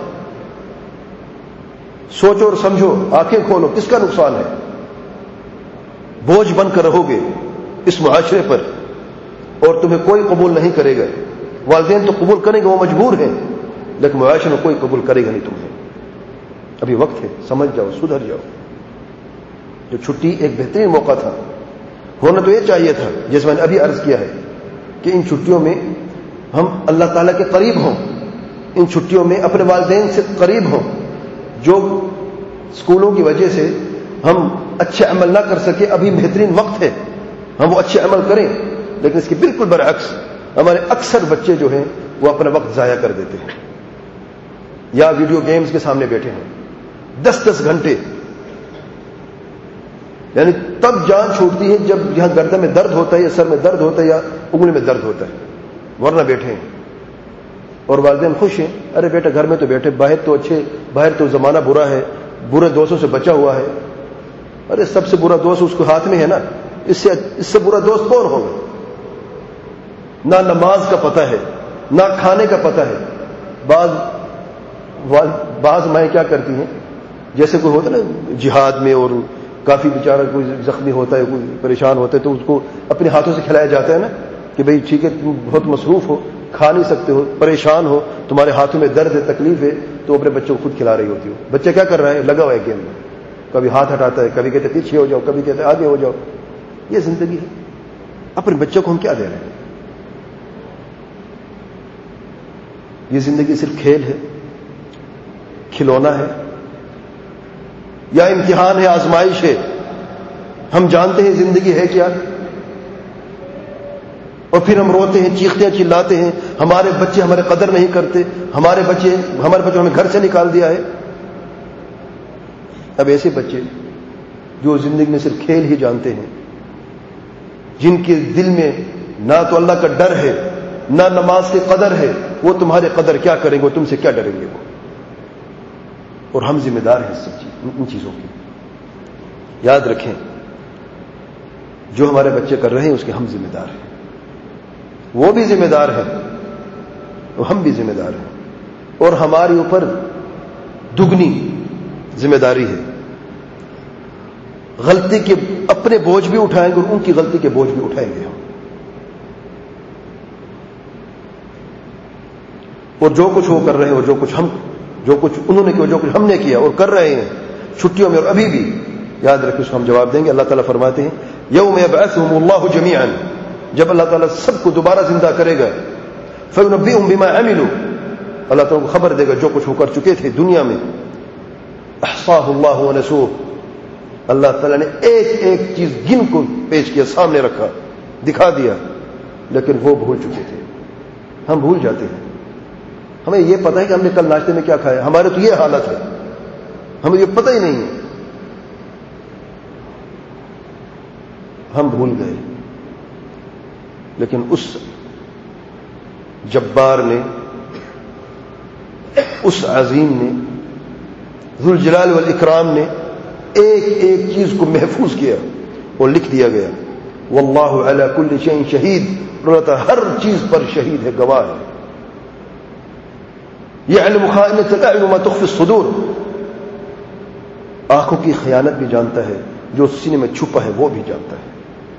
سوچو اور سمجھو، آنکھیں کھولو، کس کا نقصان ہے؟ بوجھ بن کر رہو گے اس معاشرے پر، اور تمہیں کوئی قبول نہیں کرے گا۔ والدین تو قبول کریں گے، وہ مجبور ہیں، لیکن معاشرے میں کوئی قبول کرے گا نہیں تمہیں۔ ابھی وقت ہے، سمجھ جاؤ، سدھر جاؤ۔ جو چھٹی ایک بہترین موقع تھا، ہونا تو یہ چاہیے تھا، جیسے میں نے ابھی عرض کیا ہے کہ ان چھٹیوں میں ہم اللہ تعالیٰ کے قریب ہوں، ان چھٹیوں میں اپنے والدین سے قریب ہوں۔ جو اسکولوں کی وجہ سے ہم اچھے عمل نہ کر سکے، ابھی بہترین وقت ہے ہم وہ اچھے عمل کریں، لیکن اس کے بالکل برعکس ہمارے اکثر بچے جو ہیں وہ اپنا وقت ضائع کر دیتے ہیں، یا ویڈیو گیمز کے سامنے بیٹھے ہیں دس دس گھنٹے، یعنی تب جان چھوٹتی ہے جب یہاں گردن میں درد ہوتا ہے یا سر میں درد ہوتا ہے یا انگلی میں درد ہوتا ہے، ورنہ بیٹھے ہیں۔ اور والدین خوش ہیں، ارے بیٹا گھر میں تو بیٹھے، باہر تو اچھے، باہر تو زمانہ برا ہے، برے دوستوں سے بچا ہوا ہے۔ ارے سب سے برا دوست اس کے ہاتھ میں ہے نا، اس سے اس سے برا دوست کون ہوگا؟ نہ نماز کا پتہ ہے، نہ کھانے کا پتہ ہے۔ بعض بعض مائیں کیا کرتی ہیں، جیسے کوئی ہوتا ہے نا جہاد میں اور کافی بیچارہ کوئی زخمی ہوتا ہے، کوئی پریشان ہوتا ہے، تو اس کو اپنے ہاتھوں سے کھلایا جاتا ہے نا کہ بھئی ٹھیک ہے تم بہت مصروف ہو، کھا نہیں سکتے ہو، پریشان ہو، تمہارے ہاتھوں میں درد ہے، تکلیف ہے، تو اپنے بچوں کو خود کھلا رہی ہوتی ہو. بچہ کیا کر رہا ہے؟ لگا ہوا ہے گیم میں، کبھی ہاتھ ہٹاتا ہے، کبھی کہتے پیچھے ہو جاؤ، کبھی کہتے آگے ہو جاؤ. یہ زندگی ہے. اپنے بچوں کو ہم کیا دے رہے ہیں؟ یہ زندگی صرف کھیل ہے، کھلونا ہے، یا امتحان ہے، آزمائش ہے؟ ہم جانتے ہیں زندگی ہے کیا، اور پھر ہم روتے ہیں، چیختے ہیں، چلاتے ہیں، ہمارے بچے ہمارے قدر نہیں کرتے، ہمارے بچے ہمارے بچوں ہمیں گھر سے نکال دیا ہے. اب ایسے بچے جو زندگی میں صرف کھیل ہی جانتے ہیں، جن کے دل میں نہ تو اللہ کا ڈر ہے، نہ نماز کی قدر ہے، وہ تمہارے قدر کیا کریں گے؟ وہ تم سے کیا ڈریں گے؟ وہ اور ہم ذمہ دار ہیں سب چیز ان چیزوں کی. یاد رکھیں، جو ہمارے بچے کر رہے ہیں اس کے ہم ذمہ دار ہیں. وہ بھی ذمہ دار ہے اور ہم بھی ذمہ دار ہیں، اور ہمارے اوپر دگنی ذمہ داری ہے. غلطی کے اپنے بوجھ بھی اٹھائیں گے اور ان کی غلطی کے بوجھ بھی اٹھائیں گے ہم. اور جو کچھ وہ کر رہے ہیں اور جو کچھ ہم جو کچھ انہوں نے کیا، جو کچھ ہم نے کیا اور کر رہے ہیں چھٹیوں میں اور ابھی بھی، یاد رکھیں اس کو ہم جواب دیں گے. اللہ تعالیٰ فرماتے ہیں یوم یبعثہم اللہ جمیعا، جب اللہ تعالیٰ سب کو دوبارہ زندہ کرے گا، فینبئہم بما عملوا، اللہ تعالیٰ کو خبر دے گا جو کچھ وہ کر چکے تھے دنیا میں. احصاہ اللہ ونسوہ، اللہ تعالیٰ نے ایک ایک چیز گن کو پیش کیا، سامنے رکھا، دکھا دیا، لیکن وہ بھول چکے تھے. ہم بھول جاتے ہیں. ہمیں یہ پتہ ہے کہ ہم نے کل ناشتے میں کیا کھایا، ہمارے تو یہ حالت ہے، ہمیں یہ پتہ ہی نہیں ہے. ہم بھول گئے. لیکن اس جبار نے، اس عظیم نے، ذو الجلال والاکرام نے ایک ایک چیز کو محفوظ کیا اور لکھ دیا گیا. واللہ علی کل شیء شہید، اللہ تعالیٰ ہر چیز پر شہید ہے، گواہ ہے. یعلم خائنۃ الاعین وما تخفی الصدور، آنکھوں کی خیانت بھی جانتا ہے، جو سینے میں چھپا ہے وہ بھی جانتا ہے.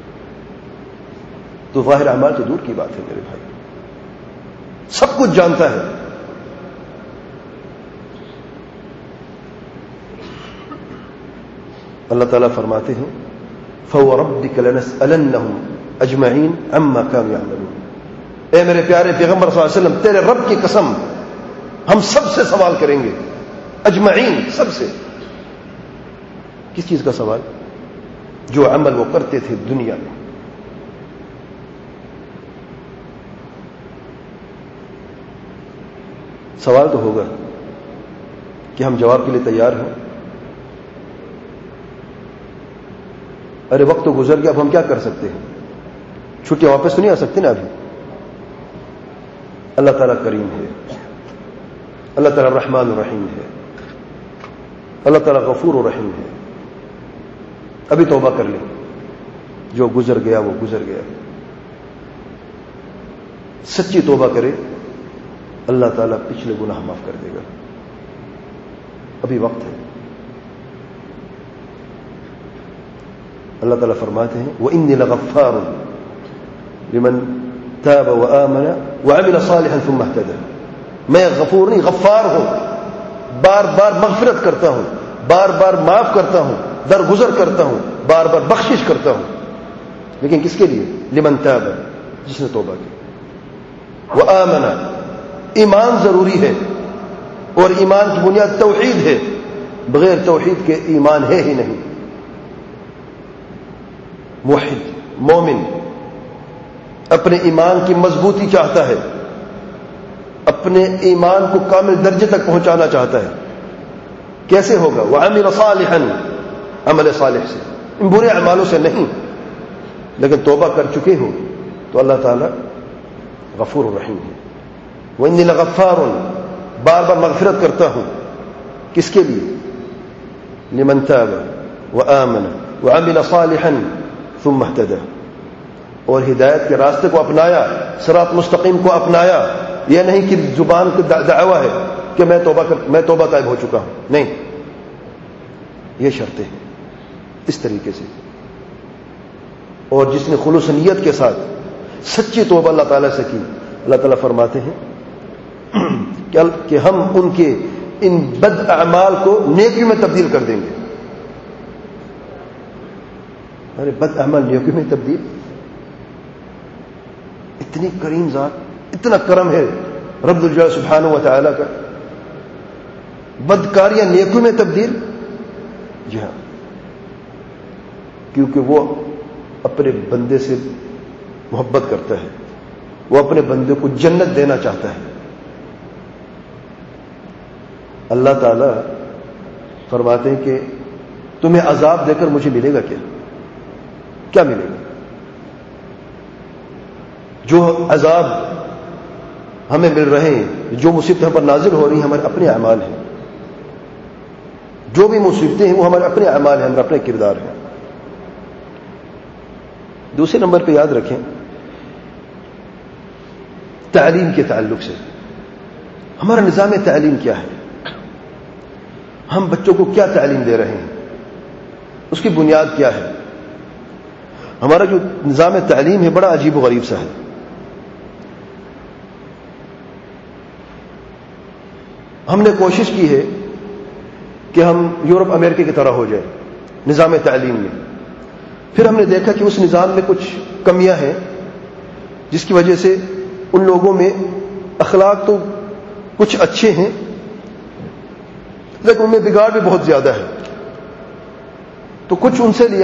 تو ظاہر اعمال تو دور کی بات ہے میرے بھائی، سب کچھ جانتا ہے. اللہ تعالیٰ فرماتے ہیں فَوَرَبِّكَ لَنَسْأَلَنَّهُمْ أَجْمَعِينَ عَمَّا كَانُوا يَعْمَلُونَ، اے میرے پیارے پیغمبر صلی اللہ علیہ وسلم، تیرے رب کی قسم ہم سب سے سوال کریں گے. اجمعین، سب سے. کس چیز کا سوال؟ جو عمل وہ کرتے تھے دنیا میں. سوال تو ہوگا کہ ہم جواب کے لیے تیار ہیں. ارے وقت تو گزر گیا، اب ہم کیا کر سکتے ہیں؟ چھٹیاں واپس تو نہیں آ سکتی نا ابھی. اللہ تعالیٰ کریم ہے، اللہ تعالیٰ رحمان الرحیم ہے، اللہ تعالیٰ غفور الرحیم ہے. ابھی توبہ کر لیں، جو گزر گیا وہ گزر گیا. سچی توبہ کرے، اللہ تعالیٰ پچھلے گناہ معاف کر دے گا. ابھی وقت ہے. اللہ تعالیٰ فرماتے ہیں وَإِنِّي لَغَفَّارٌ لِمَنْ تَابَ وَآمَنَ وَعَمِلَ صَالِحًا ثُمَّ اهْتَدَى، میں غفور نہیں غفار ہوں، بار بار مغفرت کرتا ہوں، بار بار معاف کرتا ہوں، درگزر کرتا ہوں، بار بار بخشش کرتا ہوں. لیکن کس کے لیے؟ لمن تاب، جس نے توبہ کی. وآمن، ایمان ضروری ہے، اور ایمان کی بنیاد توحید ہے. بغیر توحید کے ایمان ہے ہی نہیں. موحد، مومن اپنے ایمان کی مضبوطی چاہتا ہے، اپنے ایمان کو کامل درجے تک پہنچانا چاہتا ہے. کیسے ہوگا؟ وعمل صالحا، عمل صالح سے، ان برے اعمالوں سے نہیں. لیکن توبہ کر چکے ہو تو اللہ تعالیٰ غفور الرحیم ہے. وَإِنِّي لَغَفَّارٌ، بار بار مغفرت کرتا ہوں. کس کے لیے؟ لمن تاب وآمن وعمل صالحا ثم اهتدى، اور ہدایت کے راستے کو اپنایا، صراط مستقیم کو اپنایا. یہ نہیں کہ زبان کا دعویٰ ہے کہ میں توبہ کر میں توبہ طائب ہو چکا ہوں، نہیں. یہ شرطیں ہیں اس طریقے سے. اور جس نے خلوص نیت کے ساتھ سچی توبہ اللہ تعالیٰ سے کی، اللہ تعالیٰ فرماتے ہیں کہ ہم ان کے ان بد اعمال کو نیکی میں تبدیل کر دیں گے. ارے بد اعمال نیکی میں تبدیل؟ اتنی کریم ذات، اتنا کرم ہے رب الجلال سبحانہ و تعالیٰ کا، بدکاریاں نیکی میں تبدیل؟ جی ہاں، کیونکہ وہ اپنے بندے سے محبت کرتا ہے، وہ اپنے بندے کو جنت دینا چاہتا ہے. اللہ تعالی فرماتے ہیں کہ تمہیں عذاب دے کر مجھے ملے گا کیا؟ کیا ملے گا؟ جو عذاب ہمیں مل رہے ہیں، جو مصیبتیں ہم پر نازل ہو رہی ہیں، ہمارے اپنے اعمال ہیں. جو بھی مصیبتیں ہیں وہ ہمارے اپنے اعمال ہیں، ہمارے اپنے کردار ہیں. دوسرے نمبر پہ یاد رکھیں تعلیم کے تعلق سے ہمارا نظام تعلیم کیا ہے؟ ہم بچوں کو کیا تعلیم دے رہے ہیں؟ اس کی بنیاد کیا ہے؟ ہمارا جو نظام تعلیم ہے بڑا عجیب و غریب سا ہے. ہم نے کوشش کی ہے کہ ہم یورپ امریکہ کی طرح ہو جائیں نظام تعلیم میں. پھر ہم نے دیکھا کہ اس نظام میں کچھ کمیاں ہیں جس کی وجہ سے ان لوگوں میں اخلاق تو کچھ اچھے ہیں لیکن ان میں بگاڑ بھی بہت زیادہ ہے. تو کچھ ان سے لیا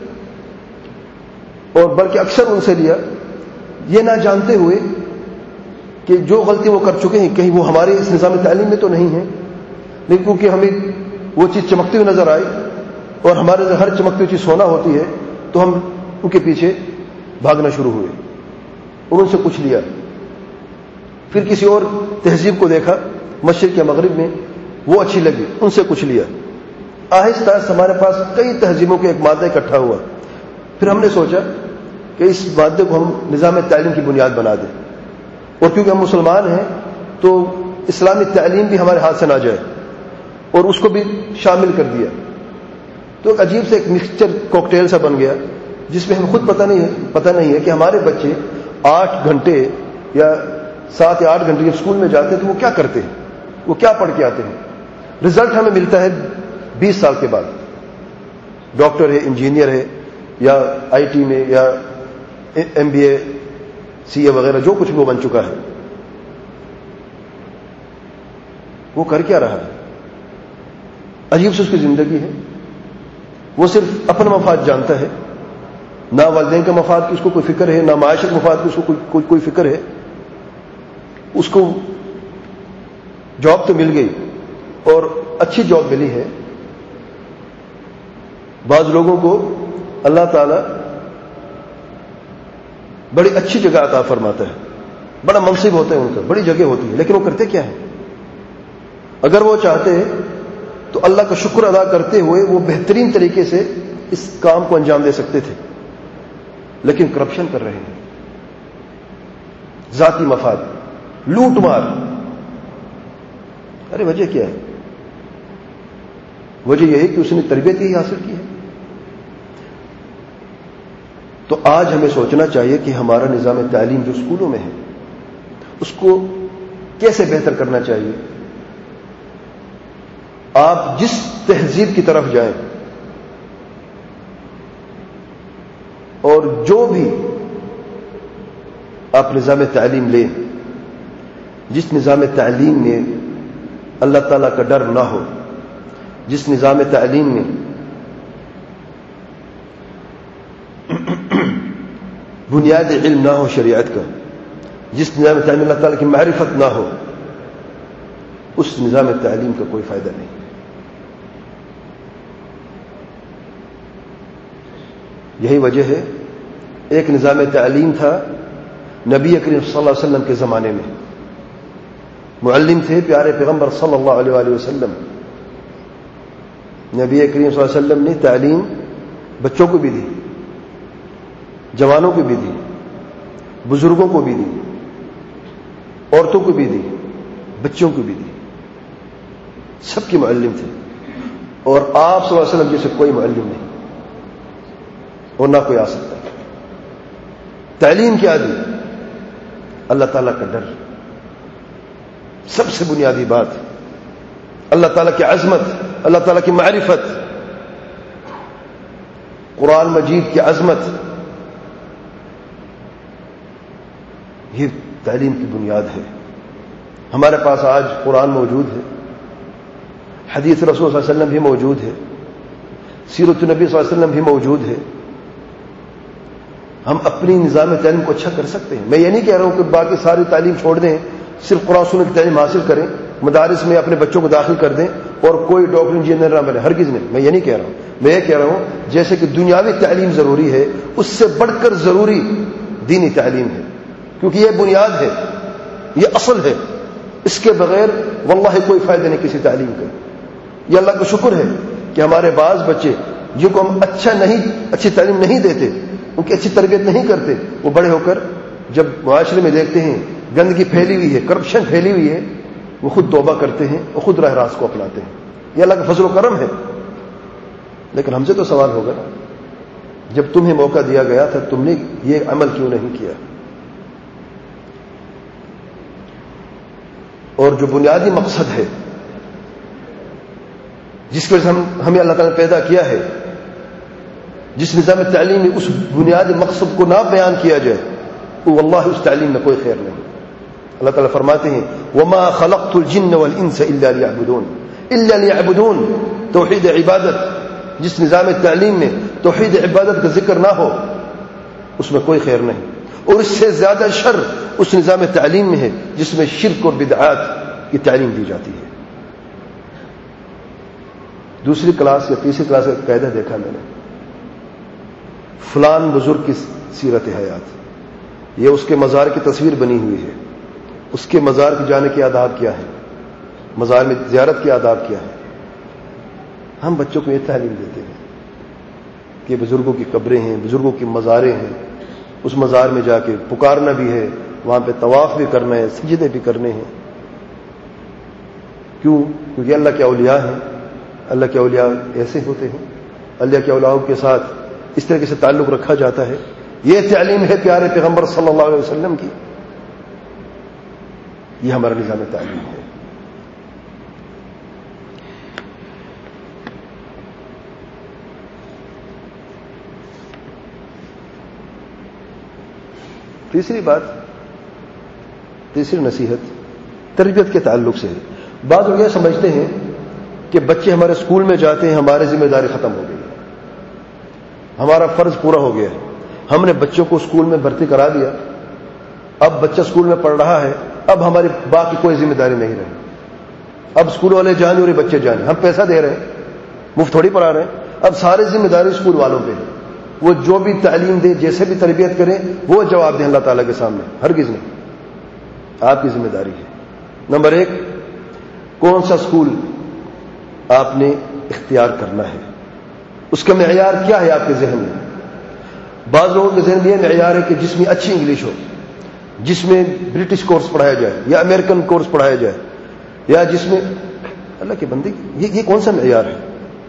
اور بلکہ اکثر ان سے لیا یہ نہ جانتے ہوئے کہ جو غلطی وہ کر چکے ہیں کہیں وہ ہمارے اس نظام تعلیم میں تو نہیں ہے، لیکن کیونکہ ہمیں وہ چیز چمکتی ہوئی نظر آئی اور ہمارے ہر چمکتی ہوئی چیز سونا ہوتی ہے تو ہم ان کے پیچھے بھاگنا شروع ہوئے اور ان سے کچھ لیا. پھر کسی اور تہذیب کو دیکھا مشرق یا مغرب میں، وہ اچھی لگی، ان سے کچھ لیا. آہستہ آہستہ ہمارے پاس کئی تہذیبوں کے ایک مادہ اکٹھا ہوا. پھر ہم نے سوچا کہ اس مادے کو ہم نظام تعلیم کی بنیاد بنا دیں، اور کیونکہ ہم مسلمان ہیں تو اسلامی تعلیم بھی ہمارے ہاتھ سے نہ جائے، اور اس کو بھی شامل کر دیا. تو ایک عجیب سے ایک مکسچر کوکٹیل سا بن گیا جس میں ہمیں خود پتہ نہیں ہے پتہ نہیں ہے کہ ہمارے بچے آٹھ گھنٹے یا سات یا آٹھ گھنٹے جب اسکول میں جاتے ہیں تو وہ کیا کرتے ہیں، وہ کیا پڑھ کے آتے ہیں. رزلٹ ہمیں ملتا ہے بیس سال کے بعد. ڈاکٹر ہے، انجینئر ہے، یا آئی ٹی میں، یا ایم بی اے، سی اے وغیرہ جو کچھ بھی وہ بن چکا ہے. وہ کر کیا رہا ہے؟ عجیب سے اس کی زندگی ہے. وہ صرف اپنا مفاد جانتا ہے، نہ والدین کا مفاد کی اس کو کوئی فکر ہے، نہ معاشرت مفاد کی اس کو کوئی, کوئی, کوئی فکر ہے. اس کو جاب تو مل گئی اور اچھی جاب ملی ہے. بعض لوگوں کو اللہ تعالی بڑی اچھی جگہ عطا فرماتا ہے، بڑا منصب ہوتا ہے ان کا، بڑی جگہ ہوتی ہے، لیکن وہ کرتے کیا ہے؟ اگر وہ چاہتے ہیں تو اللہ کا شکر ادا کرتے ہوئے وہ بہترین طریقے سے اس کام کو انجام دے سکتے تھے، لیکن کرپشن کر رہے ہیں، ذاتی مفاد، لوٹ مار. ارے وجہ کیا ہے؟ وجہ یہ ہے کہ اس نے تربیت ہی حاصل کی ہے. تو آج ہمیں سوچنا چاہیے کہ ہمارا نظام تعلیم جو اسکولوں میں ہے اس کو کیسے بہتر کرنا چاہیے. آپ جس تہذیب کی طرف جائیں اور جو بھی آپ نظام تعلیم لیں، جس نظام تعلیم میں اللہ تعالیٰ کا ڈر نہ ہو، جس نظام تعلیم میں بنیاد علم نہ ہو شریعت کا، جس نظام تعلیم اللہ تعالیٰ کی معرفت نہ ہو، اس نظام تعلیم کا کوئی فائدہ نہیں. یہی وجہ ہے ایک نظام تعلیم تھا نبی کریم صلی اللہ علیہ وسلم کے زمانے میں، معلم تھے پیارے پیغمبر صلی اللہ علیہ وآلہ وسلم. نبی کریم صلی اللہ علیہ وسلم نے تعلیم بچوں کو بھی دی، جوانوں کو بھی دی، بزرگوں کو بھی دی، عورتوں کو بھی دی، بچوں کو بھی دی. سب کے معلم تھے، اور آپ صلی اللہ علیہ وسلم جیسے کوئی معلم نہیں اور نہ کوئی آ سکتا. تعلیم کیا دی؟ اللہ تعالیٰ کا ڈر، سب سے بنیادی بات، اللہ تعالیٰ کی عظمت، اللہ تعالیٰ کی معرفت، قرآن مجید کی عظمت، یہ تعلیم کی بنیاد ہے۔ ہمارے پاس آج قرآن موجود ہے، حدیث رسول صلی اللہ علیہ وسلم بھی موجود ہے، سیرت النبی صلی اللہ علیہ وسلم بھی موجود ہے۔ ہم اپنی نظام تعلیم کو اچھا کر سکتے ہیں۔ میں یہ نہیں کہہ رہا ہوں کہ باقی ساری تعلیم چھوڑ دیں، صرف قرآن سنت کی تعلیم حاصل کریں، مدارس میں اپنے بچوں کو داخل کر دیں اور کوئی ڈاکٹر انجینئر نہ بنے، ہرگز نہیں، میں یہ نہیں کہہ رہا ہوں۔ میں یہ کہہ رہا ہوں جیسے کہ دنیاوی تعلیم ضروری ہے، اس سے بڑھ کر ضروری دینی تعلیم ہے، کیونکہ یہ بنیاد ہے، یہ اصل ہے۔ اس کے بغیر واللہ کوئی فائدہ نہیں کسی تعلیم کا۔ یہ اللہ کا شکر ہے کہ ہمارے بعض بچے جن کو ہم اچھا نہیں اچھی تعلیم نہیں دیتے، ان کی اچھی تربیت نہیں کرتے، وہ بڑے ہو کر جب معاشرے میں دیکھتے ہیں گندگی پھیلی ہوئی ہے، کرپشن پھیلی ہوئی ہے، وہ خود توبہ کرتے ہیں اور خود راہ راست کو اپناتے ہیں۔ یہ اللہ کا فضل و کرم ہے۔ لیکن ہم سے تو سوال ہوگا نا، جب تمہیں موقع دیا گیا تھا تم نے یہ عمل کیوں نہیں کیا؟ اور جو بنیادی مقصد ہے جس کی وجہ سے ہم ہمیں اللہ تعالیٰ نے پیدا کیا ہے، جس نظام تعلیم میں اس بنیادی مقصد کو نہ بیان کیا جائے تو واللہ اس تعلیم میں کوئی خیر نہیں۔ اللہ تعالیٰ فرماتے ہیں وَمَا خَلَقْتُ الْجِنَّ وَالْإِنسَ إِلَّا لِيَعْبُدُونَ إِلَّا لِيَعْبُدُونَ توحید عبادت، جس نظام تعلیم میں توحید عبادت کا ذکر نہ ہو اس میں کوئی خیر نہیں، اور اس سے زیادہ شر اس نظام تعلیم میں ہے جس میں شرک اور بدعات کی تعلیم دی جاتی ہے۔ دوسری کلاس یا تیسری کلاس کا قاعدہ دیکھا میں نے، فلان بزرگ کی سیرت حیات، یہ اس کے مزار کی تصویر بنی ہوئی ہے، اس کے مزار کے جانے کے آداب کیا ہے، مزار میں زیارت کے آداب کیا ہے۔ ہم بچوں کو یہ تعلیم دیتے ہیں کہ بزرگوں کی قبریں ہیں، بزرگوں کی مزاریں ہیں، اس مزار میں جا کے پکارنا بھی ہے، وہاں پہ طواف بھی کرنا ہے، سجدے بھی کرنے ہیں۔ کیوں؟ کیونکہ اللہ کے اولیاء ہیں، اللہ کے اولیاء ایسے ہوتے ہیں، اللہ کے اولیاء کے ساتھ اس طریقے سے تعلق رکھا جاتا ہے۔ یہ تعلیم ہے پیارے پیغمبر صلی اللہ علیہ وسلم کی، یہ ہمارا نظام تعلیم ہے۔ تیسری بات، تیسری نصیحت تربیت کے تعلق سے ہے۔ بعض لوگ یہ سمجھتے ہیں کہ بچے ہمارے اسکول میں جاتے ہیں، ہماری ذمہ داری ختم ہو گئی، ہمارا فرض پورا ہو گیا ہے، ہم نے بچوں کو اسکول میں بھرتی کرا دیا، اب بچہ اسکول میں پڑھ رہا ہے، اب ہماری باقی کوئی ذمہ داری نہیں رہی، اب اسکول والے جانے اور بچے جانے، ہم پیسہ دے رہے ہیں، مفت تھوڑی پڑھا رہے ہیں، اب ساری ذمہ داری اسکول والوں پہ ہے، وہ جو بھی تعلیم دے، جیسے بھی تربیت کریں، وہ جواب دیں اللہ تعالیٰ کے سامنے، ہرگز نہیں، آپ کی ذمہ داری ہے۔ نمبر ایک، کون سا اسکول آپ نے اختیار کرنا ہے، اس کا معیار کیا ہے آپ کے ذہن میں؟ بعض لوگوں کے ذہن میں یہ معیار ہے کہ جس میں اچھی انگلش ہو، جس میں برٹش کورس پڑھایا جائے یا امریکن کورس پڑھایا جائے، یا جس میں اللہ کے بندے، یہ یہ کون سا معیار ہے؟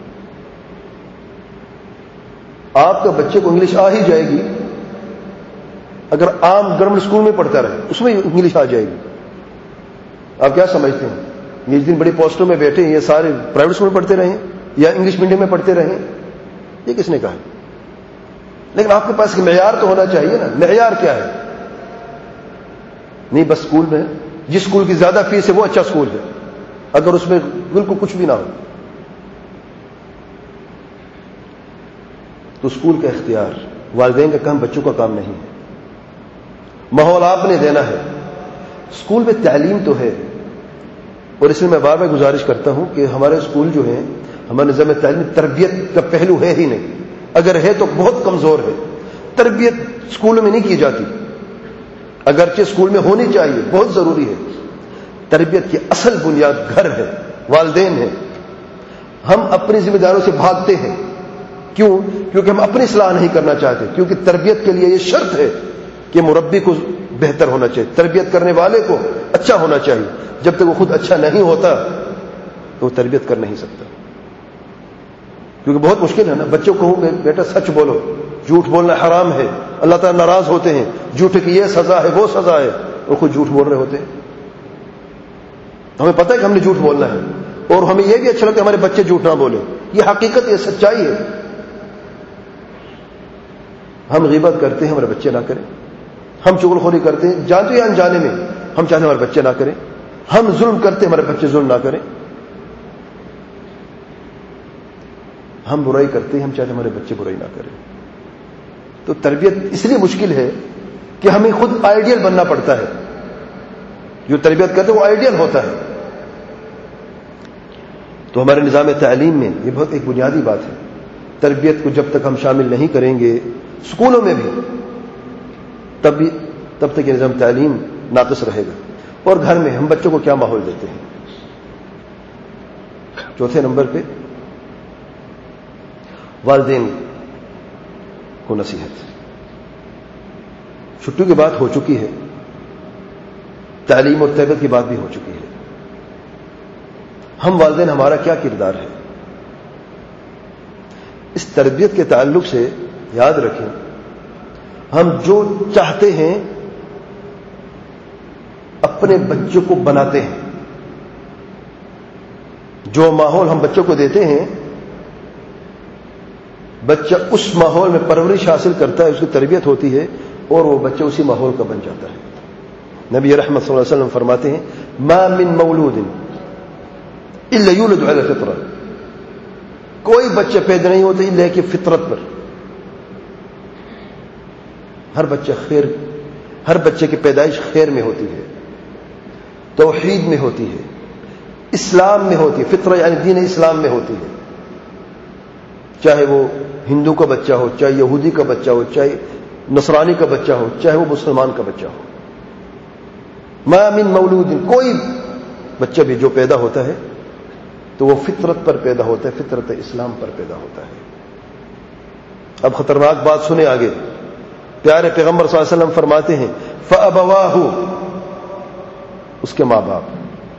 آپ کا بچے کو انگلش آ ہی جائے گی اگر عام گورنمنٹ اسکول میں پڑھتا رہے، اس میں انگلش آ جائے گی۔ آپ کیا سمجھتے ہیں یہ جن بڑی پوسٹوں میں بیٹھے ہیں یہ سارے پرائیویٹ اسکول میں پڑھتے رہے یا انگلش میڈیم میں پڑھتے رہے؟ یہ کس نے کہا؟ لیکن آپ کے پاس معیار تو ہونا چاہیے نا، معیار کیا ہے؟ نہیں بس اسکول میں جس اسکول کی زیادہ فیس ہے وہ اچھا اسکول ہے، اگر اس میں بالکل کچھ بھی نہ ہو تو اسکول کا اختیار والدین کا کام، بچوں کا کام نہیں ہے، ماحول آپ نے دینا ہے۔ اسکول میں تعلیم تو ہے، اور اس میں میں بار بار گزارش کرتا ہوں کہ ہمارے اسکول جو ہیں، ہمارے نظام تعلیم تربیت کا پہلو ہے ہی نہیں، اگر ہے تو بہت کمزور ہے۔ تربیت اسکولوں میں نہیں کی جاتی، اگرچہ اسکول میں ہونی چاہیے، بہت ضروری ہے۔ تربیت کی اصل بنیاد گھر ہے، والدین ہیں۔ ہم اپنی ذمہ داریوں سے بھاگتے ہیں، کیوں؟ کیونکہ ہم اپنی اصلاح نہیں کرنا چاہتے، کیونکہ تربیت کے لیے یہ شرط ہے کہ مربی کو بہتر ہونا چاہیے، تربیت کرنے والے کو اچھا ہونا چاہیے۔ جب تک وہ خود اچھا نہیں ہوتا تو وہ تربیت کر نہیں سکتا، کیونکہ بہت مشکل ہے نا، بچوں کو کہوں گے بیٹا سچ بولو، جھوٹ بولنا حرام ہے، اللہ تعالیٰ ناراض ہوتے ہیں، جھوٹ کی یہ سزا ہے وہ سزا ہے، اور خود جھوٹ بول رہے ہوتے ہیں. ہمیں پتہ ہے کہ ہم نے جھوٹ بولنا ہے, اور ہمیں یہ بھی اچھا لگتا ہے ہمارے بچے جھوٹ نہ بولیں. یہ حقیقت, یہ سچائی ہے. ہم غیبت کرتے ہیں, ہمارے بچے نہ کریں. ہم چغلخوری کرتے ہیں جانتے یا انجانے میں, ہم چاہتے ہیں ہمارے بچے نہ کریں. ہم ظلم کرتے ہیں, ہمارے بچے ظلم نہ کریں. ہم برائی کرتے ہیں, ہم چاہتے ہیں ہمارے بچے برائی نہ کریں. تو تربیت اس لیے مشکل ہے کہ ہمیں خود آئیڈیل بننا پڑتا ہے. جو تربیت کرتے ہیں وہ آئیڈیل ہوتا ہے. تو ہمارے نظام تعلیم میں یہ بہت ایک بنیادی بات ہے. تربیت کو جب تک ہم شامل نہیں کریں گے اسکولوں میں بھی, تب بھی تب تک یہ نظام تعلیم ناقص رہے گا. اور گھر میں ہم بچوں کو کیا ماحول دیتے ہیں. چوتھے نمبر پہ والدین کو نصیحت. چھٹی کی بات ہو چکی ہے, تعلیم اور تربیت کی بات بھی ہو چکی ہے. ہم والدین, ہمارا کیا کردار ہے اس تربیت کے تعلق سے؟ یاد رکھیں, ہم جو چاہتے ہیں اپنے بچوں کو بناتے ہیں. جو ماحول ہم بچوں کو دیتے ہیں, بچہ اس ماحول میں پرورش حاصل کرتا ہے, اس کی تربیت ہوتی ہے, اور وہ بچہ اسی ماحول کا بن جاتا ہے. نبی رحمت صلی اللہ علیہ وسلم فرماتے ہیں ما من مولود الا یولد علی الفطرہ, کوئی بچے پیدا نہیں ہوتے الا کہ فطرت پر. ہر بچہ خیر, ہر بچے کی پیدائش خیر میں ہوتی ہے, توحید میں ہوتی ہے, اسلام میں ہوتی ہے. فطرہ یعنی دین اسلام میں ہوتی ہے. چاہے وہ ہندو کا بچہ ہو, چاہے یہودی کا بچہ ہو, چاہے نصرانی کا بچہ ہو, چاہے وہ مسلمان کا بچہ ہو. ما من مولود, کوئی بچہ بھی جو پیدا ہوتا ہے تو وہ فطرت پر پیدا ہوتا ہے, فطرت اسلام پر پیدا ہوتا ہے. اب خطرناک بات سنیں آگے. پیارے پیغمبر صلی اللہ علیہ وسلم فرماتے ہیں فَأَبَوَاهُ, اس کے ماں باپ.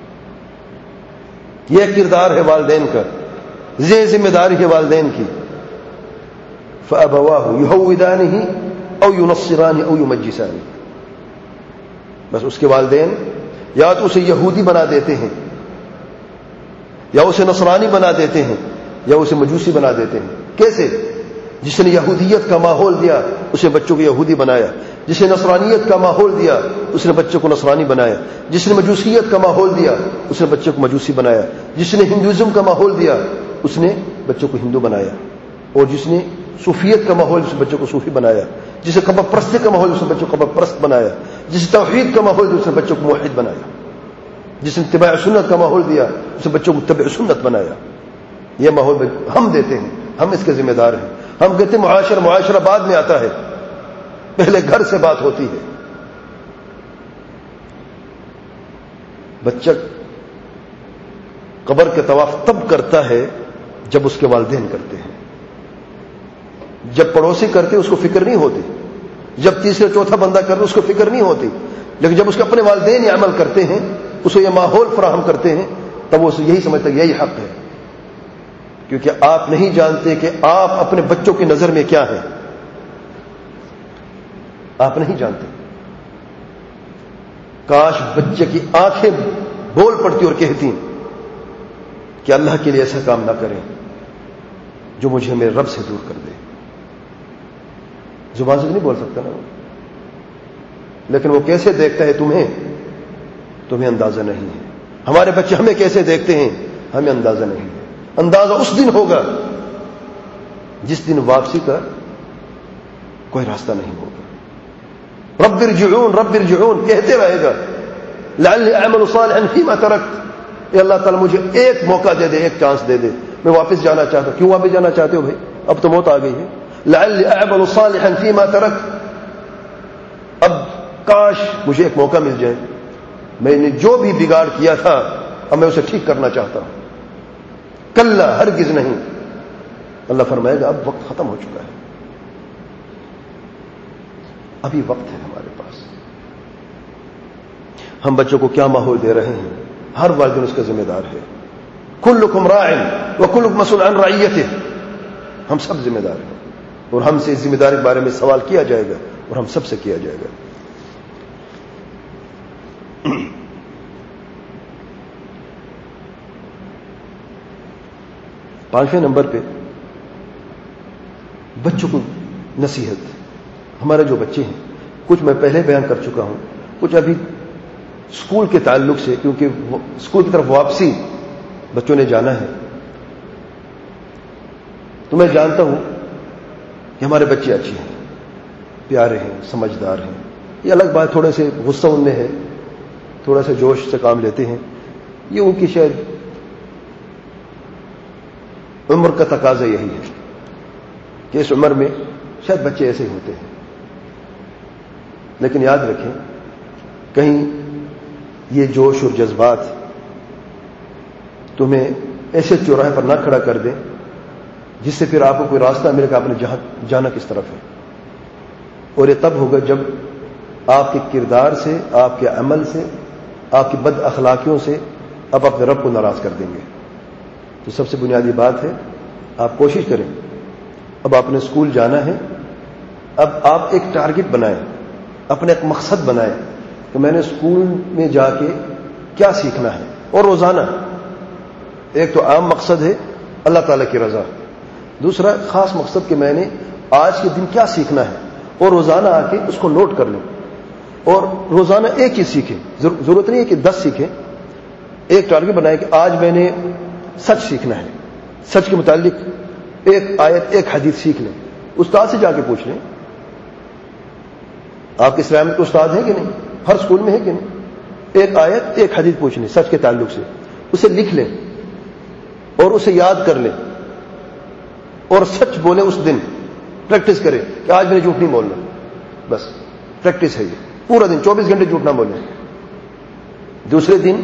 یہ کردار ہے والدین کا, یہ ذمہ داری ہے والدین کی. فَأَبَوَاهُ يُهَوِّدَانِهِ أَوْ يُنَصِّرَانِهِ أَوْ يُمَجِّسَانِهِ, بس اس کے والدین یا تو اسے یہودی بنا دیتے ہیں, یا اسے نصرانی بنا دیتے ہیں, یا اسے مجوسی بنا دیتے ہیں. کیسے؟ جس نے یہودیت کا ماحول دیا اسے بچوں کو یہودی بنایا, جس نے نصرانیت کا ماحول دیا اس نے بچوں کو نصرانی بنایا, جس نے مجوسیت کا ماحول دیا اس نے بچوں کو مجوسی بنایا, جس نے ہندوازم کا ماحول دیا اس نے بچوں کو ہندو بنایا, اور جس نے صوفیت کا ماحول اس نے بچوں کو صوفی بنایا, جسے قبر پرستی کا ماحول اس نے بچوں کو قبر پرست بنایا, جس نے توحید کا ماحول دیا اس نے بچوں کو موحد بنایا, جس نے اتباع سنت کا ماحول دیا اس نے بچوں کو متبع سنت بنایا. یہ ماحول ہم دیتے ہیں, ہم اس کے ذمہ دار ہیں. ہم کہتے ہیں معاشرہ معاشرہ بعد میں آتا ہے, پہلے گھر سے بات ہوتی ہے. بچہ قبر کے طواف تب کرتا ہے جب اس کے والدین کرتے ہیں. جب پڑوسی کرتے اس کو فکر نہیں ہوتی, جب تیسرا چوتھا بندہ کرتے اس کو فکر نہیں ہوتی, لیکن جب اس کے اپنے والدین یہ عمل کرتے ہیں, اسے یہ ماحول فراہم کرتے ہیں, تب وہ یہی سمجھتا ہے یہی حق ہے. کیونکہ آپ نہیں جانتے کہ آپ اپنے بچوں کی نظر میں کیا ہیں, آپ نہیں جانتے. کاش بچے کی آنکھیں بول پڑتی اور کہتی کہ اللہ کے لیے ایسا کام نہ کریں جو مجھے میرے رب سے دور کر دے. زبان سے نہیں بول سکتا نا وہ, لیکن وہ کیسے دیکھتا ہے تمہیں, تمہیں اندازہ نہیں ہے. ہمارے بچے ہمیں کیسے دیکھتے ہیں, ہمیں اندازہ نہیں ہے. اندازہ اس دن ہوگا جس دن واپسی کا کوئی راستہ نہیں ہوگا. رب ارجعون رب ارجعون کہتے رہے گا, لعلی اعمل صالحا فیما ترکت, اے اللہ تعالیٰ مجھے ایک موقع دے دے, ایک چانس دے دے, میں واپس جانا چاہتا ہوں. کیوں واپس جانا چاہتے ہو بھائی, اب تو موت آ گئی ہے. لعلی اعمل صالحا فیما ترکت, اب کاش مجھے ایک موقع مل جائے, میں نے جو بھی بگاڑ کیا تھا اب میں اسے ٹھیک کرنا چاہتا ہوں. کلا ہرگز نہیں. اللہ فرمائے گا اب وقت ختم ہو چکا ہے, ابھی وقت ہے ہمارے پاس. ہم بچوں کو کیا ماحول دے رہے ہیں, ہر والدین اس کا ذمہ دار ہے. کلکم راع وکلکم مسئول عن رعیتہ, ہم سب ذمہ دار ہیں, اور ہم سے اس ذمہ داری کے بارے میں سوال کیا جائے گا, اور ہم سب سے کیا جائے گا. پانچویں نمبر پہ بچوں کو نصیحت. ہمارے جو بچے ہیں کچھ میں پہلے بیان کر چکا ہوں, کچھ ابھی اسکول کے تعلق سے, کیونکہ اسکول کی طرف واپسی بچوں نے جانا ہے. تو میں جانتا ہوں کہ ہمارے بچے اچھے ہیں, پیارے ہیں, سمجھدار ہیں. یہ الگ بات, تھوڑے سے غصہ ان میں ہے, تھوڑا سا جوش سے کام لیتے ہیں. یہ ان کی شاید عمر کا تقاضا یہی ہے کہ اس عمر میں شاید بچے ایسے ہی ہوتے ہیں. لیکن یاد رکھیں, کہیں یہ جوش اور جذبات تمہیں ایسے چوراہے پر نہ کھڑا کر دیں جس سے پھر آپ کو کوئی راستہ ملے کہ آپ نے جہاں جانا کس طرف ہے. اور یہ تب ہوگا جب آپ کے کردار سے, آپ کے عمل سے, آپ کی بد اخلاقیوں سے آپ اپنے رب کو ناراض کر دیں گے. تو سب سے بنیادی بات ہے, آپ کوشش کریں. اب آپ نے اسکول جانا ہے, اب آپ ایک ٹارگٹ بنائیں, اپنا ایک مقصد بنائیں کہ میں نے اسکول میں جا کے کیا سیکھنا ہے. اور روزانہ ایک تو عام مقصد ہے اللہ تعالیٰ کی رضا, دوسرا خاص مقصد کہ میں نے آج کے دن کیا سیکھنا ہے, اور روزانہ آ کے اس کو نوٹ کر لیں. اور روزانہ ایک ہی سیکھیں, ضرورت نہیں ہے کہ دس سیکھیں. ایک ٹارگٹ بنائیں کہ آج میں نے سچ سیکھنا ہے, سچ کے متعلق ایک آیت ایک حدیث سیکھ لیں. استاد سے جا کے پوچھ لیں, آپ کے اسلام کے استاد ہیں کہ نہیں, ہر اسکول میں ہے کہ نہیں. ایک آیت ایک حدیث پوچھ لیں سچ کے تعلق سے, اسے لکھ لیں اور اسے یاد کر لیں, اور سچ بولیں. اس دن پریکٹس کریں کہ آج میں نے جھوٹ نہیں بولنا. بس پریکٹس ہے یہ, پورا دن چوبیس گھنٹے جھوٹ نہ بولیں. دوسرے دن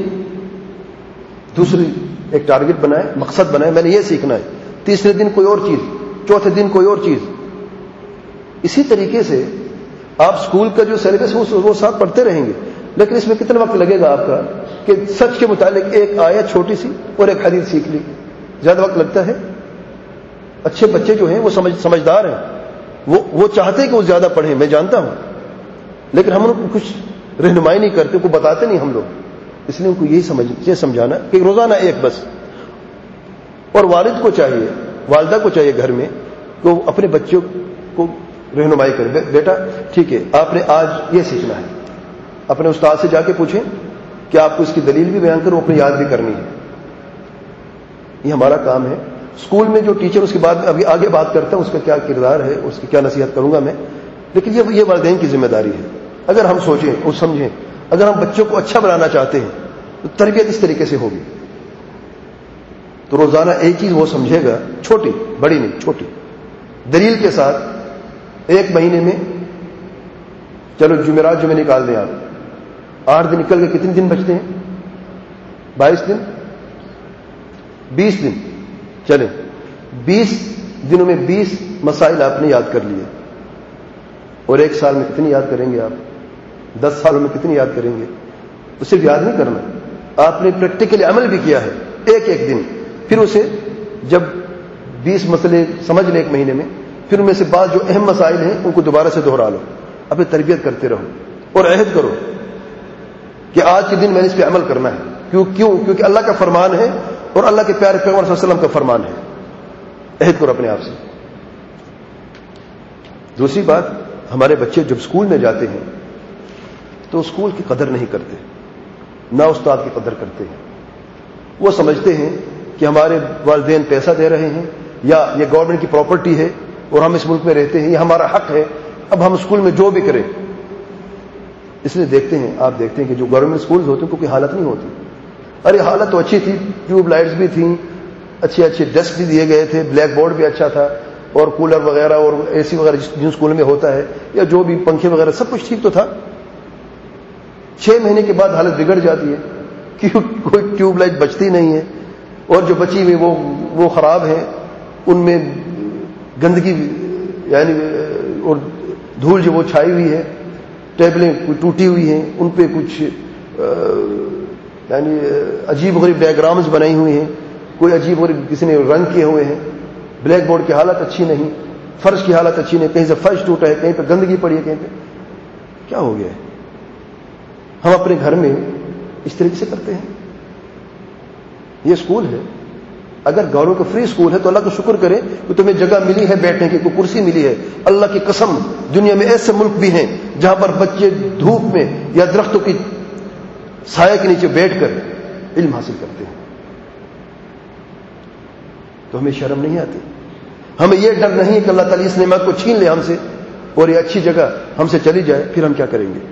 دوسری ایک ٹارگٹ بنائیں, مقصد بنائیں, میں نے یہ سیکھنا ہے. تیسرے دن کوئی اور چیز, چوتھے دن کوئی اور چیز. اسی طریقے سے آپ اسکول کا جو سلیبس ہے وہ ساتھ پڑھتے رہیں گے, لیکن اس میں کتنا وقت لگے گا آپ کا کہ سچ کے متعلق ایک آیت چھوٹی سی اور ایک حدیث سیکھ لی. زیادہ وقت لگتا ہے. اچھے بچے جو ہیں وہ سمجھ سمجھدار ہیں, وہ وہ چاہتے ہیں کہ وہ زیادہ پڑھیں, میں جانتا ہوں, لیکن ہم ان کو کچھ رہنمائی نہیں کرتے, کو بتاتے نہیں ہم لوگ. اس لیے ان کو یہی سمجھ یہ سمجھانا کہ روزانہ ایک بس. اور والد کو چاہیے, والدہ کو چاہیے گھر میں کہ وہ اپنے بچوں کو رہنمائی کرے. بیٹا ٹھیک ہے, آپ نے آج یہ سیکھنا ہے. اپنے استاد سے جا کے پوچھیں کہ آپ کو اس کی دلیل بھی بیان کرو, اپنی یاد بھی کرنی ہے. یہ ہمارا کام ہے. اسکول میں جو ٹیچر, اس کے بعد میں ابھی آگے بات کرتا ہوں اس کا کیا کردار ہے, اس کی کیا نصیحت کروں گا میں, لیکن یہ یہ والدین کی ذمہ داری ہے. اگر ہم سوچیں اور سمجھیں, اگر ہم بچوں کو اچھا بنانا چاہتے ہیں تو تربیت اس طریقے سے ہوگی. تو روزانہ ایک چیز وہ سمجھے گا, چھوٹی بڑی نہیں, چھوٹی دلیل کے ساتھ. ایک مہینے میں چلو جمعرات جمعے نکال دیں آپ, آٹھ دن نکل کے کتنے دن بچتے ہیں؟ بائیس دن, بیس دن. چلیں بیس دنوں میں بیس مسائل آپ نے یاد کر لیے, اور ایک سال میں کتنی یاد کریں گے آپ؟ دس سالوں میں کتنی یاد کریں گے؟ تو صرف یاد نہیں کرنا, آپ نے پریکٹیکلی عمل بھی کیا ہے ایک ایک دن. پھر اسے جب بیس مسئلے سمجھ لیں ایک مہینے میں, پھر ان میں سے بعض جو اہم مسائل ہیں ان کو دوبارہ سے دوہرا لو, اپنی تربیت کرتے رہو اور عہد کرو کہ آج کے دن میں نے اس پہ عمل کرنا ہے. کیوں کیوں کیونکہ اللہ کا فرمان ہے اور اللہ کے پیارے پیغمبر صلی اللہ علیہ وسلم کا فرمان ہے. عہد کرو اپنے آپ سے. دوسری بات, ہمارے بچے جب اسکول میں جاتے ہیں تو اسکول کی قدر نہیں کرتے, نہ استاد کی قدر کرتے ہیں. وہ سمجھتے ہیں کہ ہمارے والدین پیسہ دے رہے ہیں, یا یہ گورنمنٹ کی پراپرٹی ہے اور ہم اس ملک میں رہتے ہیں, یہ ہمارا حق ہے, اب ہم اسکول میں جو بھی کریں. اس لیے دیکھتے ہیں, آپ دیکھتے ہیں کہ جو گورنمنٹ اسکولز ہوتے ہیں ان کو کوئی حالت نہیں ہوتی. ارے حالت تو اچھی تھی, ٹیوب لائٹس بھی تھیں, اچھے اچھے ڈیسک بھی دیے گئے تھے, بلیک بورڈ بھی اچھا تھا, اور کولر وغیرہ اور اے سی وغیرہ جن اسکول میں ہوتا ہے, یا جو بھی پنکھے وغیرہ سب کچھ ٹھیک تو تھا. چھ مہینے کے بعد حالت بگڑ جاتی ہے کہ کوئی ٹیوب لائٹ بچتی نہیں ہے, اور جو بچی ہوئی وہ وہ خراب ہیں, ان میں گندگی یعنی اور دھول جو وہ چھائی ہوئی ہے, ٹیبلیں ٹوٹی ہوئی ہیں, ان پہ کچھ یعنی عجیب غریب ڈائیگرامز بنائی ہوئی ہیں, کوئی عجیب غریب کسی نے رنگ کیے ہوئے ہیں. بلیک بورڈ کی حالت اچھی نہیں, فرش کی حالت اچھی نہیں, کہیں سے فرش ٹوٹا ہے, کہیں پہ گندگی پڑی ہے, کہیں پہ کیا ہو گیا ہے. ہم اپنے گھر میں اس طریقے سے کرتے ہیں. یہ اسکول ہے, اگر گوروں کا فری اسکول ہے تو اللہ کا شکر کریں کہ تمہیں جگہ ملی ہے بیٹھنے کی، کوئی کرسی ملی ہے. اللہ کی قسم دنیا میں ایسے ملک بھی ہیں جہاں پر بچے دھوپ میں یا درختوں کی سائے کے نیچے بیٹھ کر علم حاصل کرتے ہیں. تو ہمیں شرم نہیں آتی، ہمیں یہ ڈر نہیں کہ اللہ تعالیٰ اس نعمت کو چھین لے ہم سے اور یہ اچھی جگہ ہم سے چلی جائے، پھر ہم کیا کریں گے.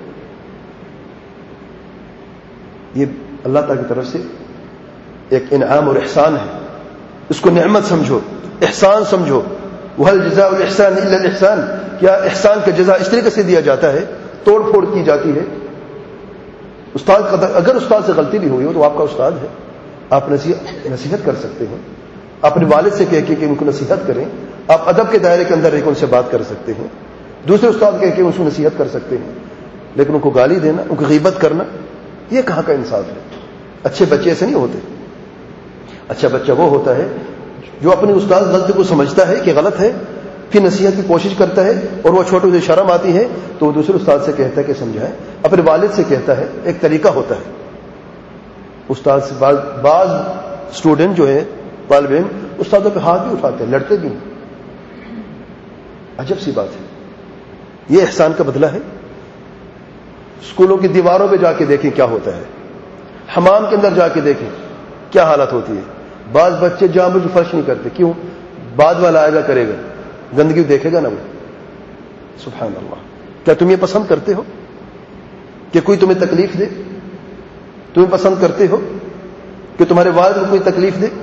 یہ اللہ تعالیٰ کی طرف سے ایک انعام اور احسان ہے، اس کو نعمت سمجھو، احسان سمجھو. وَهَلْ جَزَاءُ الْإِحْسَانِ إِلَّا الْإِحْسَانِ. کیا احسان کا جزا اس طریقے سے دیا جاتا ہے، توڑ پھوڑ کی جاتی ہے. استاد اگر استاد سے غلطی بھی ہوئی ہو تو آپ کا استاد ہے، آپ نصیحت کر سکتے ہیں، اپنے والد سے کہہ کے کہ ان کو نصیحت کریں. آپ ادب کے دائرے کے اندر رہ کے ان سے بات کر سکتے ہیں. دوسرے استاد کہہ کے ان کو نصیحت کر سکتے ہیں، لیکن ان کو گالی دینا، ان کی غیبت کرنا، یہ کہاں کا انصاف ہے. اچھے بچے ایسے نہیں ہوتے. اچھا بچہ وہ ہوتا ہے جو اپنے استاد غلطی کو سمجھتا ہے کہ غلط ہے، پھر نصیحت کی کوشش کرتا ہے، اور وہ چھوٹے سے شرم آتی ہے تو وہ دوسرے استاد سے کہتا ہے کہ سمجھائیں، اپنے والد سے کہتا ہے. ایک طریقہ ہوتا ہے. استاد سے بعض بعض اسٹوڈنٹ جو ہے طالب علم استادوں پہ ہاتھ بھی اٹھاتے ہیں، لڑتے بھی ہیں. عجب سی بات ہے. یہ احسان کا بدلہ ہے. اسکولوں کی دیواروں پہ جا کے دیکھیں کیا ہوتا ہے، حمام کے اندر جا کے دیکھیں کیا حالت ہوتی ہے. بعض بچے جہاں بجھ فرش نہیں کرتے، کیوں؟ بعد والا آئے گا کرے گا، گندگی دیکھے گا نا وہ. سبحان اللہ. کیا تم یہ پسند کرتے ہو کہ کوئی تمہیں تکلیف دے؟ تمہیں پسند کرتے ہو کہ تمہارے والد کو کوئی تکلیف دے؟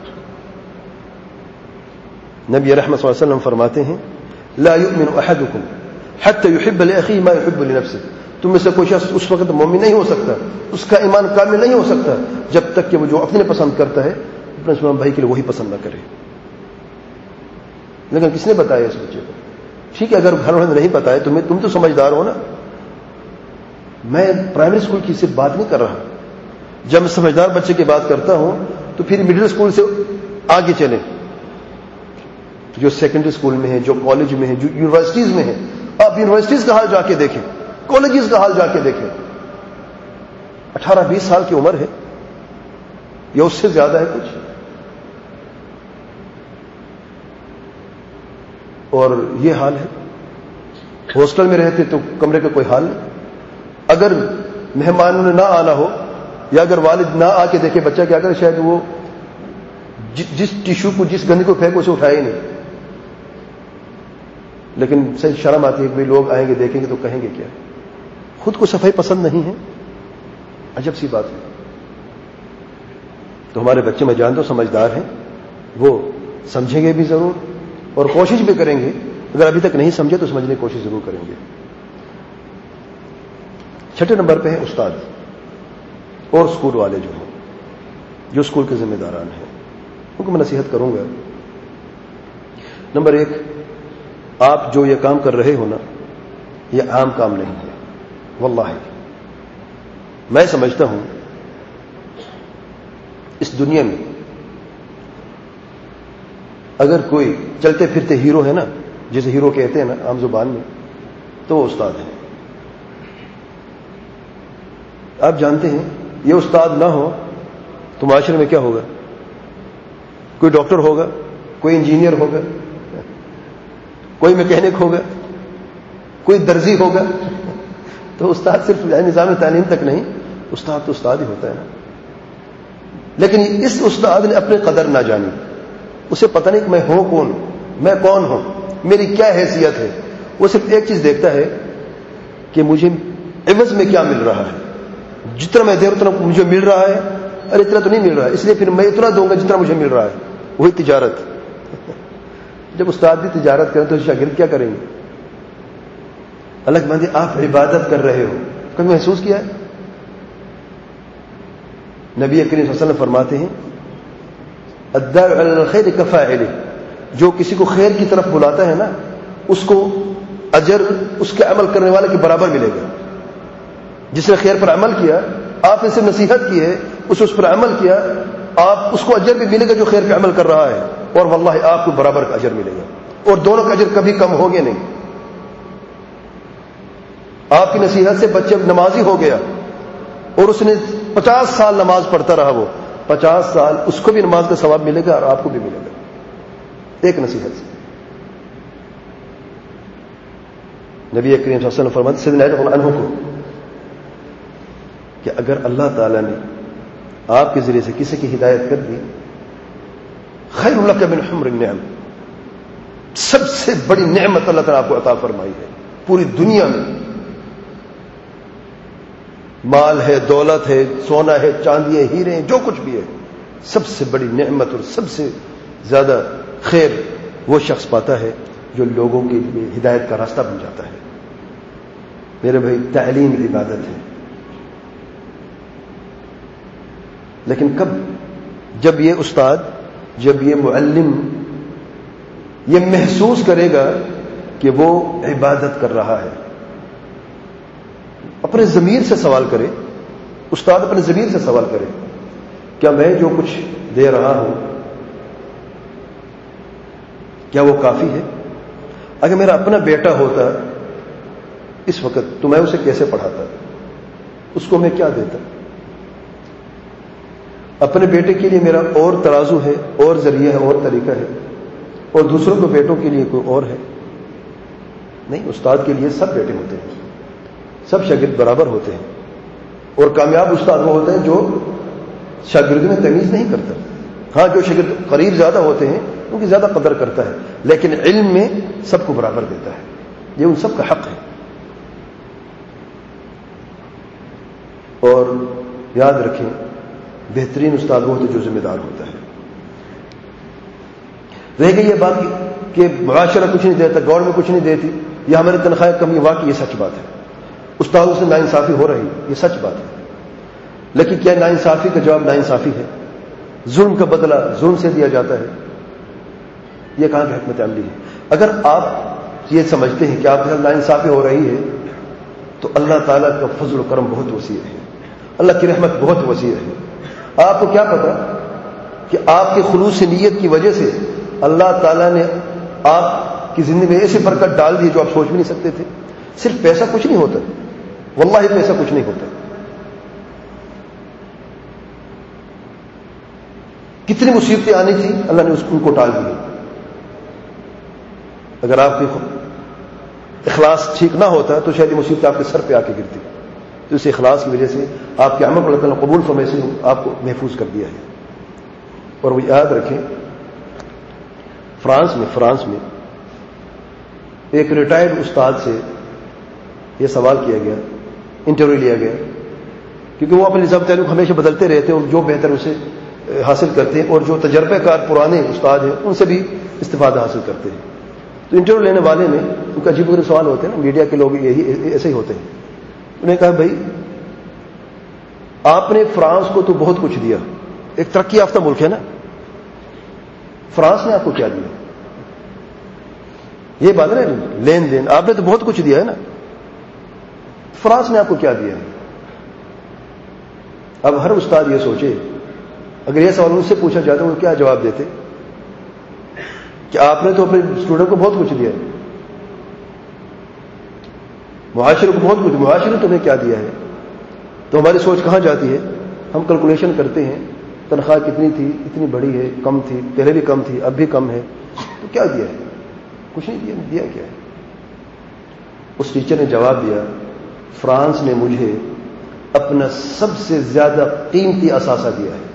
نبی رحمت صلی اللہ علیہ وسلم فرماتے ہیں لا يؤمن احدكم حتى يحب لاخيه ما يحب لنفسه. تم میں سے کوئی شخص اس وقت مومن نہیں ہو سکتا، اس کا ایمان کامل نہیں ہو سکتا جب تک کہ وہ جو اپنے پسند کرتا ہے اپنے مسلمان بھائی کے لیے وہی پسند نہ کرے. لیکن کس نے بتایا اس بچے کو؟ ٹھیک ہے اگر گھر والوں نے نہیں بتایا تمہیں، تم تو سمجھدار ہو نا. میں پرائمری اسکول کی صرف بات نہیں کر رہا. جب میں سمجھدار بچے کی بات کرتا ہوں تو پھر مڈل اسکول سے آگے چلیں، جو سیکنڈری اسکول میں ہے، جو کالج میں ہے، جو یونیورسٹیز میں ہے. آپ یونیورسٹیز کا حال جا کے دیکھیں، کالجز کا حال جا کے دیکھیں. اٹھارہ بیس سال کی عمر ہے یا اس سے زیادہ ہے کچھ، اور یہ حال ہے. ہاسٹل میں رہتے تو کمرے کا کوئی حال نہیں. اگر مہمانوں نے نہ آنا ہو یا اگر والد نہ آ کے دیکھے بچہ کیا کرے، شاید وہ جس ٹیشو کو جس گندی کو پھینکو اسے اٹھائے ہی نہیں. لیکن صحیح شرم آتی ہے کہ لوگ آئیں گے دیکھیں گے تو کہیں گے کیا. خود کو صفائی پسند نہیں ہے. عجب سی بات ہے. تو ہمارے بچے میں جانتا ہوں سمجھدار ہیں، وہ سمجھیں گے بھی ضرور اور کوشش بھی کریں گے. اگر ابھی تک نہیں سمجھے تو سمجھنے کی کوشش ضرور کریں گے. چھٹے نمبر پہ ہے استاد اور اسکول والے جو ہیں، جو اسکول کے ذمہ داران ہیں، ان کو میں نصیحت کروں گا. نمبر ایک، آپ جو یہ کام کر رہے ہو نا، یہ عام کام نہیں ہے. واللہ میں سمجھتا ہوں اس دنیا میں اگر کوئی چلتے پھرتے ہیرو ہے نا، جسے ہیرو کہتے ہیں نا عام زبان میں، تو وہ استاد ہے. آپ جانتے ہیں یہ استاد نہ ہو تو معاشرے میں کیا ہوگا؟ کوئی ڈاکٹر ہوگا، کوئی انجینئر ہوگا، کوئی میکینک ہوگا، کوئی درزی ہوگا. تو استاد صرف نظام تعلیم تک نہیں، استاد تو استاد ہی ہوتا ہے نا. لیکن اس استاد نے اپنی قدر نہ جانی. اسے پتہ نہیں کہ میں ہوں کون، میں کون ہوں، میری کیا حیثیت ہے. وہ صرف ایک چیز دیکھتا ہے کہ مجھے عوض میں کیا مل رہا ہے. جتنا میں دے اتنا مجھے مل رہا ہے، اور اتنا تو نہیں مل رہا ہے، اس لیے پھر میں اتنا دوں گا جتنا مجھے مل رہا ہے. وہی تجارت. جب استاد بھی تجارت کریں تو شاگرد کیا کریں گے؟ الگ بندی آپ عبادت کر رہے ہو، کبھی محسوس کیا ہے؟ نبی کریم صلی اللہ علیہ وسلم فرماتے ہیں الداعی علی الخیر کفاعلہ، جو کسی کو خیر کی طرف بلاتا ہے نا، اس کو اجر اس کے عمل کرنے والے کے برابر ملے گا. جس نے خیر پر عمل کیا، آپ نے سے نصیحت کی ہے، اس اس پر عمل کیا، آپ اس کو اجر بھی ملے گا جو خیر پہ عمل کر رہا ہے، اور واللہ آپ کو برابر کا اجر ملے گا، اور دونوں کا اجر کبھی کم ہوگے نہیں. آپ کی نصیحت سے بچے نمازی ہو گیا اور اس نے پچاس سال نماز پڑھتا رہا، وہ پچاس سال اس کو بھی نماز کا ثواب ملے گا اور آپ کو بھی ملے گا، ایک نصیحت سے۔ نبی کریم صلی اللہ علیہ وسلم فرماتے سیدنا علی رضی اللہ عنہ کو کہ اگر اللہ تعالیٰ نے آپ کے ذریعے سے کسی کی ہدایت کر دی، خیر لک من حمر النعم، سب سے بڑی نعمت اللہ تعالیٰ آپ کو عطا فرمائی ہے پوری دنیا میں، مال ہے، دولت ہے، سونا ہے، چاندی ہے، ہیرے ہیں، جو کچھ بھی ہے، سب سے بڑی نعمت اور سب سے زیادہ خیر وہ شخص پاتا ہے جو لوگوں کے لیے ہدایت کا راستہ بن جاتا ہے۔ میرے بھائی، تعلیم عبادت ہے، لیکن کب؟ جب یہ استاد، جب یہ معلم یہ محسوس کرے گا کہ وہ عبادت کر رہا ہے۔ اپنے ضمیر سے سوال کرے، استاد اپنے ضمیر سے سوال کرے، کیا میں جو کچھ دے رہا ہوں کیا وہ کافی ہے؟ اگر میرا اپنا بیٹا ہوتا اس وقت تو میں اسے کیسے پڑھاتا، اس کو میں کیا دیتا؟ اپنے بیٹے کے لیے میرا اور ترازو ہے، اور ذریعہ ہے، اور طریقہ ہے، اور دوسروں کے بیٹوں کے لیے کوئی اور ہے؟ نہیں، استاد کے لیے سب بیٹے ہوتے ہیں، سب شاگرد برابر ہوتے ہیں، اور کامیاب استاد وہ ہوتا ہے جو شاگرد میں تمیز نہیں کرتا۔ ہاں، جو شاگرد قریب زیادہ ہوتے ہیں ان کی زیادہ قدر کرتا ہے، لیکن علم میں سب کو برابر دیتا ہے، یہ ان سب کا حق ہے۔ اور یاد رکھیں، بہترین استاد وہ ہوتا ہے جو ذمہ دار ہوتا ہے۔ رہ گئی یہ بات کہ معاشرہ کچھ نہیں دیتا، گورنمنٹ کچھ نہیں دیتی، یا ہماری تنخواہ کمی، واقعی یہ سچ بات ہے، استادوں سے ناانصافی ہو رہی ہے، یہ سچ بات ہے، لیکن کیا ناانصافی کا جواب ناانصافی ہے؟ ظلم کا بدلہ ظلم سے دیا جاتا ہے؟ یہ کہاں کی حکمت عملی ہے؟ اگر آپ یہ سمجھتے ہیں کہ آپ کے ساتھ ناانصافی ہو رہی ہے تو اللہ تعالیٰ کا فضل و کرم بہت وسیع ہے، اللہ کی رحمت بہت وسیع ہے۔ آپ کو کیا پتا کہ آپ کے خلوص نیت کی وجہ سے اللہ تعالیٰ نے آپ کی زندگی میں ایسی برکت ڈال دی جو آپ سوچ بھی نہیں سکتے تھے۔ صرف پیسہ کچھ نہیں ہوتا، واللہ پیسہ کچھ نہیں ہوتا۔ کتنی مصیبتیں آنی تھی اللہ نے ان کو ٹال دی۔ اگر آپ کی اخلاص ٹھیک نہ ہوتا تو شاید یہ مصیبت آپ کے سر پہ آ کے گرتی، تو اس اخلاص کی وجہ سے آپ کے عمل کو اللہ تعالیٰ قبول فرمائے سے آپ کو محفوظ کر دیا ہے۔ اور وہ یاد رکھیں، فرانس میں فرانس میں ایک ریٹائرڈ استاد سے یہ سوال کیا گیا، انٹرویو لیا گیا، کیونکہ وہ اپنے نظام تعلیم ہمیشہ بدلتے رہتے ہیں اور جو بہتر اسے حاصل کرتے ہیں اور جو تجربہ کار پرانے استاد ہیں ان سے بھی استفادہ حاصل کرتے ہیں۔ تو انٹرویو لینے والے نے، ان کا عجیب غریب سوال ہوتے ہیں نا، میڈیا کے لوگ یہی ایسے ہی ہوتے ہیں، انہوں نے کہا بھائی آپ نے فرانس کو تو بہت کچھ دیا، ایک ترقی یافتہ ملک ہے نا، فرانس نے آپ کو کیا دیا؟ یہ بات ہے نا، لین دین، آپ نے تو بہت کچھ دیا ہے نا، فرانس نے آپ کو کیا دیا ہے؟ اب ہر استاد یہ سوچے، اگر یہ سوال ان سے پوچھا جاتا وہ کیا جواب دیتے کہ آپ نے تو اپنے اسٹوڈنٹ کو بہت کچھ دیا ہے، معاشرے کو بہت کچھ، معاشرے نے تمہیں کیا دیا ہے؟ تو ہماری سوچ کہاں جاتی ہے؟ ہم کیلکولیشن کرتے ہیں، تنخواہ کتنی تھی، اتنی بڑی ہے، کم تھی، پہلے بھی کم تھی، اب بھی کم ہے، تو کیا دیا ہے؟ کچھ نہیں دیا۔ دیا کیا ہے؟ اس ٹیچر نے جواب دیا، فرانس نے مجھے اپنا سب سے زیادہ قیمتی اثاثہ دیا ہے،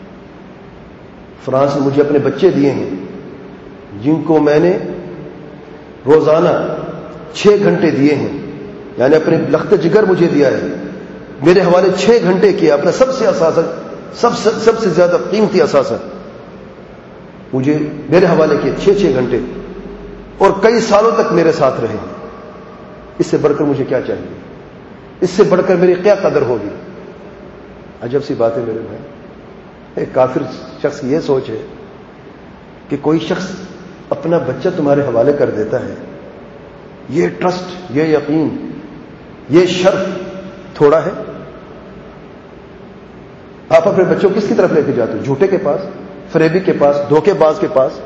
فرانس نے مجھے اپنے بچے دیے ہیں جن کو میں نے روزانہ چھ گھنٹے دیے ہیں، یعنی اپنے لخت جگر مجھے دیا ہے، میرے حوالے چھ گھنٹے کیا، اپنا سب سے اثاثہ، سب سے سب سے زیادہ قیمتی اثاثہ مجھے میرے حوالے کیے، چھ چھ گھنٹے، اور کئی سالوں تک میرے ساتھ رہے۔ اس سے بڑھ کر مجھے کیا چاہیے؟ اس سے بڑھ کر میری کیا قدر ہوگی؟ عجب سی بات ہے میرے بھائی، ایک کافر شخص کی یہ سوچ ہے کہ کوئی شخص اپنا بچہ تمہارے حوالے کر دیتا ہے، یہ ٹرسٹ، یہ یقین، یہ شرف تھوڑا ہے؟ آپ اپنے بچوں کو کس کی طرف لے کے جاتے ہو؟ جھوٹے کے پاس، فریبی کے پاس، دھوکے باز کے پاس،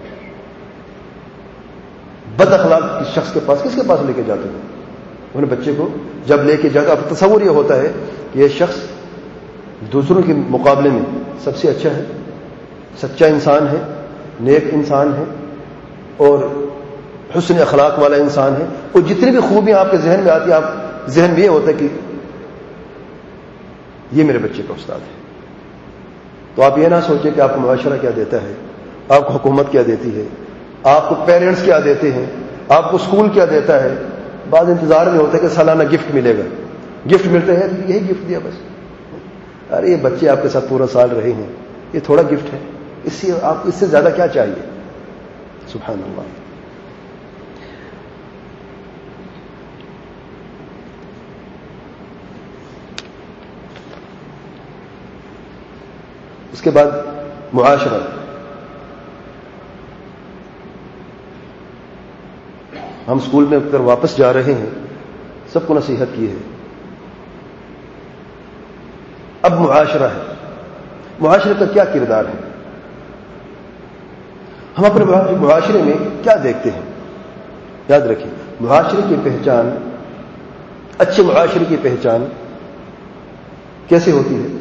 بد اخلاق شخص کے پاس، کس کے پاس لے کے جاتے ہو؟ اپنے بچے کو جب لے کے جاتا، اب تصور یہ ہوتا ہے کہ یہ شخص دوسروں کے مقابلے میں سب سے اچھا ہے، سچا انسان ہے، نیک انسان ہے اور حسن اخلاق والا انسان ہے، اور جتنی بھی خوبیاں آپ کے ذہن میں آتی ہیں آپ ذہن میں یہ ہوتا ہے کہ یہ میرے بچے کا استاد ہے. تو آپ یہ نہ سوچیں کہ آپ کو معاشرہ کیا دیتا ہے، آپ کو حکومت کیا دیتی ہے، آپ کو پیرنٹس کیا دیتے ہیں، آپ کو اسکول کیا دیتا ہے. بعض انتظار میں ہوتا ہے کہ سالانہ گفٹ ملے گا، گفٹ ملتے ہیں یہی گفٹ دیا بس. ارے یہ بچے آپ کے ساتھ پورا سال رہے ہیں، یہ تھوڑا گفٹ ہے، اس سے آپ کو اس سے زیادہ کیا چاہیے. سبحان اللہ. اس کے بعد معاشرہ. ہم اسکول میں اگر واپس جا رہے ہیں سب کو نصیحت کی ہے. اب معاشرہ ہے، معاشرے کا کیا کردار ہے، ہم اپنے معاشرے میں کیا دیکھتے ہیں. یاد رکھیں معاشرے کی پہچان، اچھے معاشرے کی پہچان کیسے ہوتی ہے؟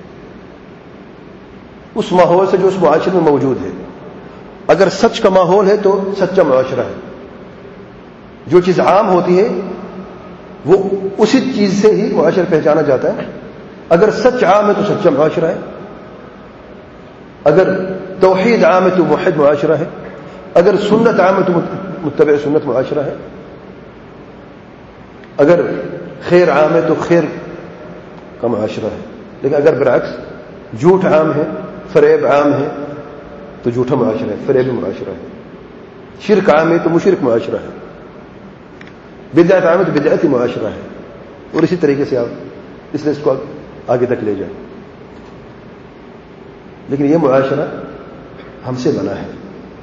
اس ماحول سے جو اس معاشرے میں موجود ہے. اگر سچ کا ماحول ہے تو سچا معاشرہ ہے. جو چیز عام ہوتی ہے وہ اسی چیز سے ہی معاشرہ پہچانا جاتا ہے. اگر سچ عام ہے تو سچا معاشرہ ہے، اگر توحید عام ہے تو موحد معاشرہ ہے، اگر سنت عام ہے تو متبع سنت معاشرہ ہے، اگر خیر عام ہے تو خیر کا معاشرہ ہے. لیکن اگر برعکس جھوٹ عام ہے، فریب عام ہے تو جھوٹا معاشرہ ہے، فریب معاشرہ ہے. شرک عام ہے تو مشرک معاشرہ ہے، بدعت عام ہے تو بدعتی معاشرہ ہے. اور اسی طریقے سے آپ اس لیے اس کو آگے تک لے جائیں. لیکن یہ معاشرہ ہم سے بنا ہے.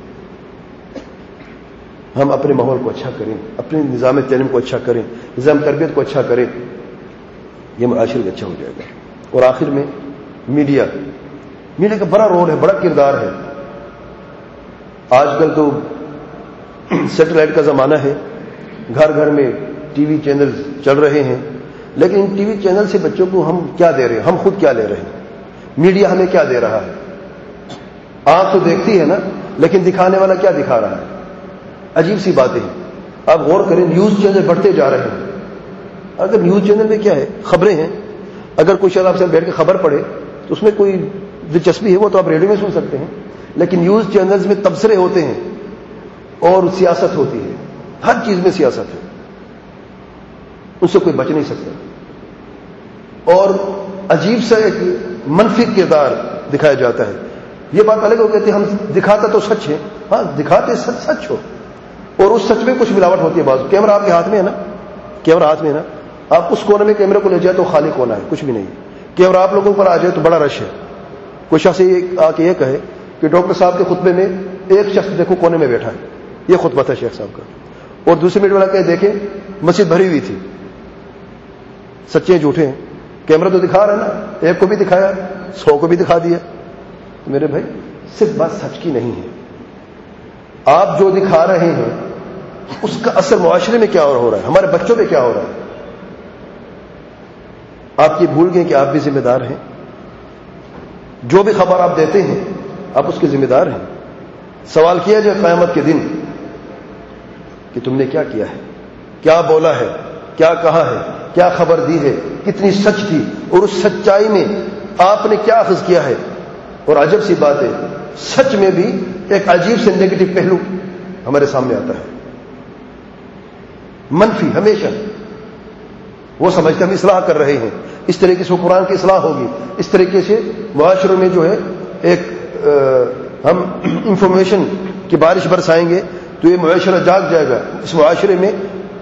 ہم اپنے ماحول کو اچھا کریں، اپنے نظام تعلیم کو اچھا کریں، نظام تربیت کو اچھا کریں، یہ معاشرہ اچھا ہو جائے گا. اور آخر میں میڈیا میڈیا کا بڑا رول ہے، بڑا کردار ہے. آج کل تو سیٹلائٹ کا زمانہ ہے، گھر گھر میں ٹی وی چینل چل رہے ہیں. لیکن ان ٹی وی چینل سے بچوں کو ہم کیا دے رہے ہیں، ہم خود کیا لے رہے ہیں؟ میڈیا ہمیں کیا دے رہا ہے؟ آنکھ تو دیکھتی ہے نا، لیکن دکھانے والا کیا دکھا رہا ہے؟ عجیب سی باتیں ہیں. آپ غور کریں، نیوز چینل بڑھتے جا رہے ہیں. اگر نیوز چینل میں کیا ہے؟ خبریں ہیں. اگر کوئی شخص آپ سے بیٹھ کے خبر پڑھے تو اس میں کوئی دلچسپی ہے وہ تو آپ ریڈیو میں سن سکتے ہیں. لیکن نیوز چینلز میں تبصرے ہوتے ہیں اور سیاست ہوتی ہے، ہر چیز میں سیاست ہے، اس سے کوئی بچ نہیں سکتا. اور عجیب سا ایک منفی کردار دکھایا جاتا ہے. یہ بات الگ ہو کہتے ہیں ہم دکھاتا تو سچ ہے، ہاں دکھاتے سچ سچ ہو، اور اس سچ میں کچھ ملاوٹ ہوتی ہے. بعض کیمرہ آپ کے ہاتھ میں ہے نا، کیمرہ ہاتھ میں ہے نا، آپ اس کونے میں کیمرے کو لے جائے تو خالی کونا ہے، کچھ بھی نہیں. کیمرہ آپ لوگوں پر آ جائے تو بڑا رش ہے. کوئی شخص آ کے یہ کہے کہ ڈاکٹر صاحب کے خطبے میں ایک شخص دیکھو کونے میں بیٹھا ہے، یہ خطبہ تھا شیخ صاحب کا، اور دوسرے منٹ والا کہ دیکھیں مسجد بھری ہوئی تھی. سچے جھوٹے ہیں؟ کیمرہ تو دکھا رہا ہے نا، ایک کو بھی دکھایا، سو کو بھی دکھا دیا. میرے بھائی صرف بات سچ کی نہیں ہے، آپ جو دکھا رہے ہیں اس کا اثر معاشرے میں کیا ہو رہا ہے، ہمارے بچوں پہ کیا ہو رہا ہے. آپ یہ بھول گئے کہ آپ بھی ذمہ دار ہیں. جو بھی خبر آپ دیتے ہیں آپ اس کے ذمہ دار ہیں. سوال کیا جائے قیامت کے دن کہ تم نے کیا کیا ہے، کیا بولا ہے، کیا کہا ہے، کیا خبر دی ہے، کتنی سچ تھی، اور اس سچائی میں آپ نے کیا اخذ کیا ہے. اور عجب سی بات ہے، سچ میں بھی ایک عجیب سے نیگیٹو پہلو ہمارے سامنے آتا ہے، منفی. ہمیشہ وہ سمجھتے ہم اصلاح کر رہے ہیں، اس طریقے سے قرآن کی اصلاح ہوگی، اس طریقے سے معاشروں میں جو ہے ایک ہم انفارمیشن کی بارش برسائیں گے تو یہ معاشرہ جاگ جائے گا، اس معاشرے میں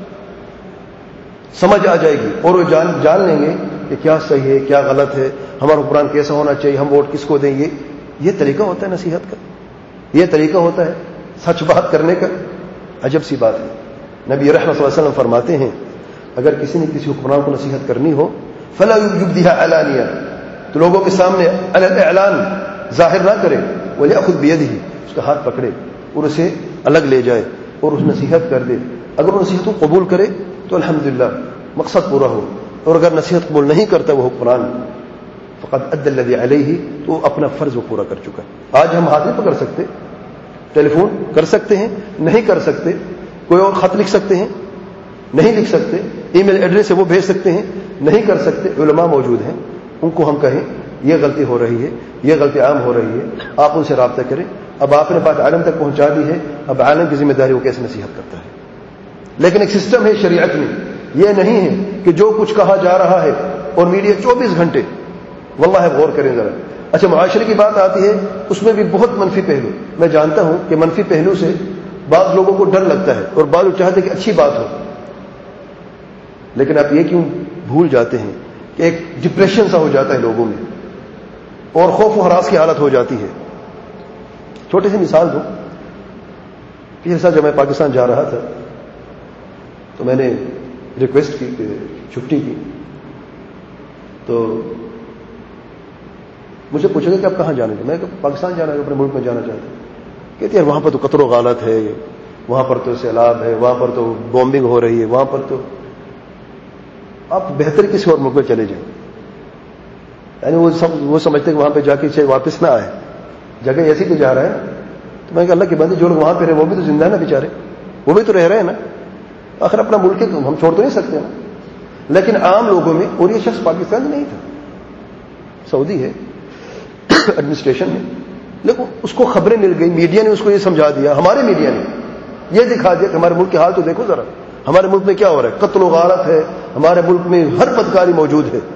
سمجھ آ جائے گی، اور وہ جان جان لیں گے کہ کیا صحیح ہے کیا غلط ہے، ہمارا قرآن کیسا ہونا چاہیے، ہم ووٹ کس کو دیں گے. یہ طریقہ ہوتا ہے نصیحت کا، یہ طریقہ ہوتا ہے سچ بات کرنے کا. عجب سی بات ہے. نبی رحمت صلی اللہ علیہ وسلم فرماتے ہیں اگر کسی نے کسی حکمران کو نصیحت کرنی ہو فلا یبدیها علانیہ، تو لوگوں کے سامنے اعلان ظاہر نہ کرے، ولیأخذ بیدہ، اس کا ہاتھ پکڑے اور اسے الگ لے جائے اور اس نصیحت کر دے. اگر وہ نصیحت کو قبول کرے تو الحمدللہ مقصد پورا ہو، اور اگر نصیحت قبول نہیں کرتا وہ حکمران فقد ادى الذي علیہ، تو اپنا فرض وہ پورا کر چکا ہے۔ آج ہم ہاتھ نہیں پکڑ سکتے، ٹیلی فون کر سکتے ہیں نہیں کر سکتے، کوئی اور خط لکھ سکتے ہیں نہیں لکھ سکتے، ای میل ایڈریس ہے وہ بھیج سکتے ہیں نہیں کر سکتے۔ علماء موجود ہیں، ان کو ہم کہیں یہ غلطی ہو رہی ہے، یہ غلطی عام ہو رہی ہے، آپ ان سے رابطہ کریں۔ اب آپ نے بات عالم تک پہنچا دی ہے، اب عالم کی ذمہ داری وہ کیسے نصیحت کرتا ہے۔ لیکن ایک سسٹم ہے شریعت میں، یہ نہیں ہے کہ جو کچھ کہا جا رہا ہے اور میڈیا چوبیس گھنٹے، واللہ غور کریں ذرا۔ اچھا معاشرے کی بات آتی ہے، اس میں بھی بہت منفی پہلو، میں جانتا ہوں کہ منفی پہلو سے بعض لوگوں کو ڈر لگتا ہے اور بعض لوگ چاہتے ہیں کہ اچھی بات ہو، لیکن آپ یہ کیوں بھول جاتے ہیں کہ ایک ڈپریشن سا ہو جاتا ہے لوگوں میں اور خوف و ہراس کی حالت ہو جاتی ہے۔ چھوٹی سی مثال دوں، پچھلے سال جب میں پاکستان جا رہا تھا تو میں نے ریکویسٹ کی کہ چھٹی کی، تو مجھے پوچھا گیا کہ آپ کہاں جانے گے؟ میں کہ پاکستان جانا ہے، اپنے ملک میں جانا چاہتا ہوں۔ کہتے ہیں وہاں پر تو قتل و غارت ہے، وہاں پر تو سیلاب ہے، وہاں پر تو بومبنگ ہو رہی ہے، وہاں پر تو آپ بہتر کسی اور ملک میں چلے جائیں۔ یعنی وہ سب وہ سمجھتے کہ وہاں پہ جا کے چاہے واپس نہ آئے، جگہ ایسی تو جا رہا ہے۔ تو میں کہ اللہ کے بندے جو لوگ وہاں پہ رہے وہ بھی تو زندہ ہے نا بیچارے، وہ بھی تو رہ رہے ہیں نا، آخر اپنا ملک ہم چھوڑ تو نہیں سکتے نا۔ لیکن عام لوگوں میں، اور یہ شخص پاکستان نہیں تھا، سعودی ہے ایڈمنسٹریشن میں، لیکن اس کو خبریں مل گئی، میڈیا نے اس کو یہ سمجھا دیا، ہمارے میڈیا نے یہ دکھا دیا کہ ہمارے ملک کے حال تو دیکھو ذرا، ہمارے ملک میں کیا ہو رہا ہے، قتل و غارت ہے، ہمارے ملک میں ہر بدکاری موجود ہے۔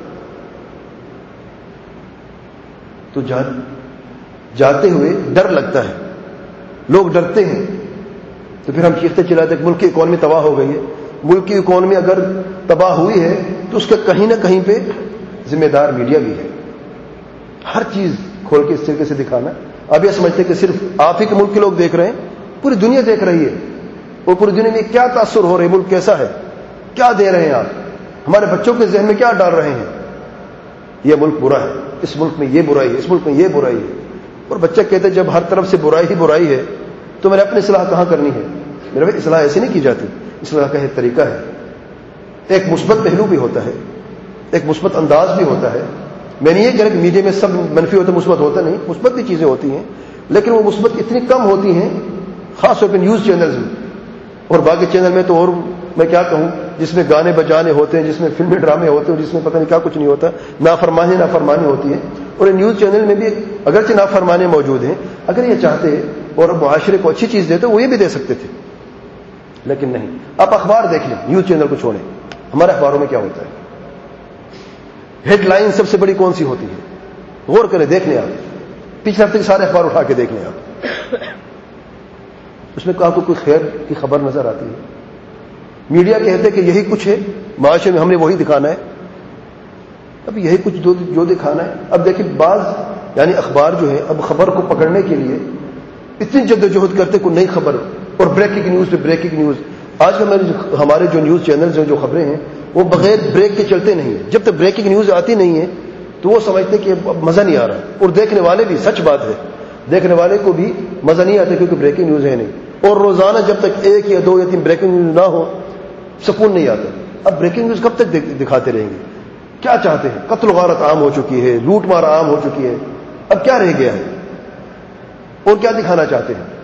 تو جاتے ہوئے ڈر لگتا ہے، لوگ ڈرتے ہیں، تو پھر ہم چیختے چلاتے کہ ملک کی اکانومی تباہ ہو گئی ہے۔ ملک کی اکانومی اگر تباہ ہوئی ہے تو اس کا کہیں نہ کہیں پہ ذمہ دار میڈیا بھی ہے۔ ہر چیز کھول کے اس طریقے سے دکھانا، اب یہ سمجھتے کہ صرف آپ ہی کے ملک کے لوگ دیکھ رہے ہیں، پوری دنیا دیکھ رہی ہے، اور پوری دنیا میں کیا تاثر ہو رہا ہے، ملک کیسا ہے، کیا دے رہے ہیں آپ، ہمارے بچوں کے ذہن میں کیا ڈال رہے ہیں، یہ ملک برا ہے، اس ملک میں یہ برائی ہے، اس ملک میں یہ برائی ہے۔ اور بچہ کہتے جب ہر طرف سے برائی ہی برائی ہے تو میں نے اپنی اصلاح کہاں کرنی ہے؟ میرے بھائی اصلاح ایسے نہیں کی جاتی، اصلاح کا ایک طریقہ ہے، ایک مثبت پہلو بھی ہوتا ہے، ایک مثبت انداز بھی ہوتا ہے۔ میں نہیں یہ کہہ رہا کہ میڈیا میں سب منفی ہوتا مثبت ہوتا نہیں، مثبت بھی چیزیں ہوتی ہیں، لیکن وہ مثبت اتنی کم ہوتی ہیں، خاص طور پہ نیوز چینلز میں، اور باقی چینل میں تو اور میں کیا کہوں، جس میں گانے بجانے ہوتے ہیں، جس میں فلمی ڈرامے ہوتے ہیں، جس میں پتہ نہیں کیا کچھ نہیں ہوتا، نافرمانی نافرمانی ہوتی ہے۔ اور نیوز چینل میں بھی اگرچہ نافرمانی موجود ہیں، اگر یہ چاہتے اور معاشرے کو اچھی چیز دیتے وہ یہ بھی دے سکتے تھے، لیکن نہیں۔ آپ اخبار دیکھ لیں، نیوز چینل کو چھوڑیں، ہمارے اخباروں میں کیا ہوتا ہے، ہیڈ لائن سب سے بڑی کون سی ہوتی ہے؟ غور کریں، دیکھ لیں آپ، پچھلے ہفتے کے سارے اخبار اٹھا کے دیکھ لیں آپ، اس میں کہا کو کوئی خیر کی خبر نظر آتی ہے؟ میڈیا کہتے کہ یہی کچھ ہے معاشرے میں، ہم نے وہی دکھانا ہے، اب یہی کچھ جو دکھانا ہے۔ اب دیکھیں بعض یعنی اخبار جو ہے اب خبر کو پکڑنے کے لیے اتنی جدوجہد کرتے کوئی نئی خبر اور بریکنگ نیوز پہ بریکنگ نیوز۔ آج کل ہمارے جو نیوز چینلز ہیں، جو خبریں ہیں، وہ بغیر بریک کے چلتے نہیں ہیں۔ جب تک بریکنگ نیوز آتی نہیں ہے تو وہ سمجھتے کہ اب مزہ نہیں آ رہا، اور دیکھنے والے بھی، سچ بات ہے، دیکھنے والے کو بھی مزہ نہیں آتا کیونکہ بریکنگ نیوز ہے نہیں، اور روزانہ جب تک ایک یا دو یا تین بریکنگ نیوز نہ ہو سکون نہیں آتا۔ اب بریکنگ نیوز کب تک دکھاتے رہیں گے؟ کیا چاہتے ہیں؟ قتل و غارت عام ہو چکی ہے، لوٹ مار عام ہو چکی ہے، اب کیا رہ گیا ہے اور کیا دکھانا چاہتے ہیں؟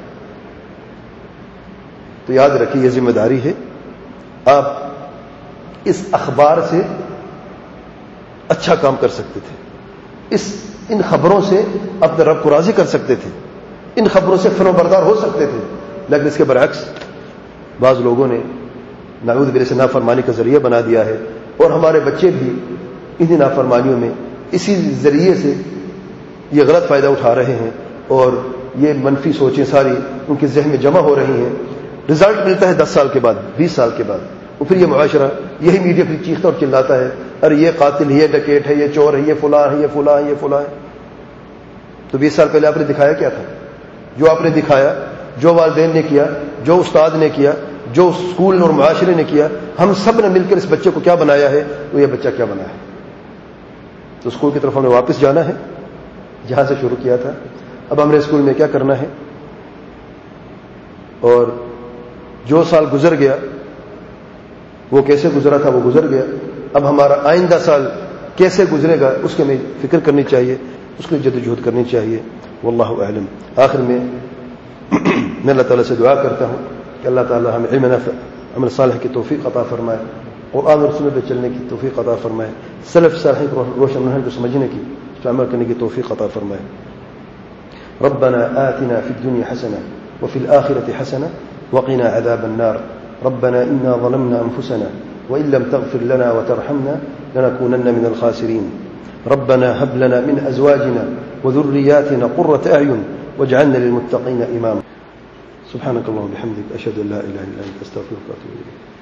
تو یاد رکھیے یہ ذمہ داری ہے، آپ اس اخبار سے اچھا کام کر سکتے تھے، اس ان خبروں سے اپنے رب کو راضی کر سکتے تھے، ان خبروں سے فرما بردار ہو سکتے تھے، لیکن اس کے برعکس بعض لوگوں نے نعوذ باللہ سے نافرمانی کا ذریعہ بنا دیا ہے، اور ہمارے بچے بھی انہی نافرمانیوں میں اسی ذریعے سے یہ غلط فائدہ اٹھا رہے ہیں، اور یہ منفی سوچیں ساری ان کے ذہن میں جمع ہو رہی ہیں۔ رزلٹ ملتا ہے دس سال کے بعد، بیس سال کے بعد، اور پھر یہ معاشرہ، یہی میڈیا پھر چیختا اور چلاتا ہے، ارے یہ قاتل، یہ ڈکیٹ ہے، یہ چور ہے، یہ فلاں ہے، یہ فلاں ہے، یہ فلاں ہے۔ تو بیس سال پہلے آپ نے دکھایا کیا تھا؟ جو آپ نے دکھایا، جو والدین نے کیا، جو استاد نے کیا، جو اسکول اور معاشرے نے کیا، ہم سب نے مل کر اس بچے کو کیا بنایا ہے، تو یہ بچہ کیا بنا ہے۔ تو اسکول کی طرف ہمیں واپس جانا ہے جہاں سے شروع کیا تھا۔ اب ہمیں اسکول میں کیا کرنا ہے، اور جو سال گزر گیا وہ کیسے گزرا تھا وہ گزر گیا، اب ہمارا آئندہ سال کیسے گزرے گا اس کے میں فکر کرنی چاہیے، اس کے لیے جدوجہد کرنی چاہیے. واللہ اعلم. آخر میں میں اللہ تعالیٰ سے دعا کرتا ہوں کہ اللہ تعالیٰ ہمیں علم نافع عمل صالح کی توفیق عطا فرمائے، قرآن اور سنت پہ چلنے کی توفیق عطا فرمائے، سلف صالحین کو روشن منہج کو سمجھنے کی، اس پہ عمل کرنے کی توفیق عطا فرمائے. ربنا آتنا في الدنيا حسنة وفي الآخرة حسنة وقنا عذاب النار. ربنا إنا ظلمنا أنفسنا وإن لم تغفر لنا وترحمنا لنكونن من الخاسرين. ربنا هب لنا من أزواجنا وذرياتنا قرة أعين واجعلنا للمتقين إماما. سبحانك اللهم وبحمدك أشهد أن لا إله إلا أنت أستغفرك وأتوب إليك.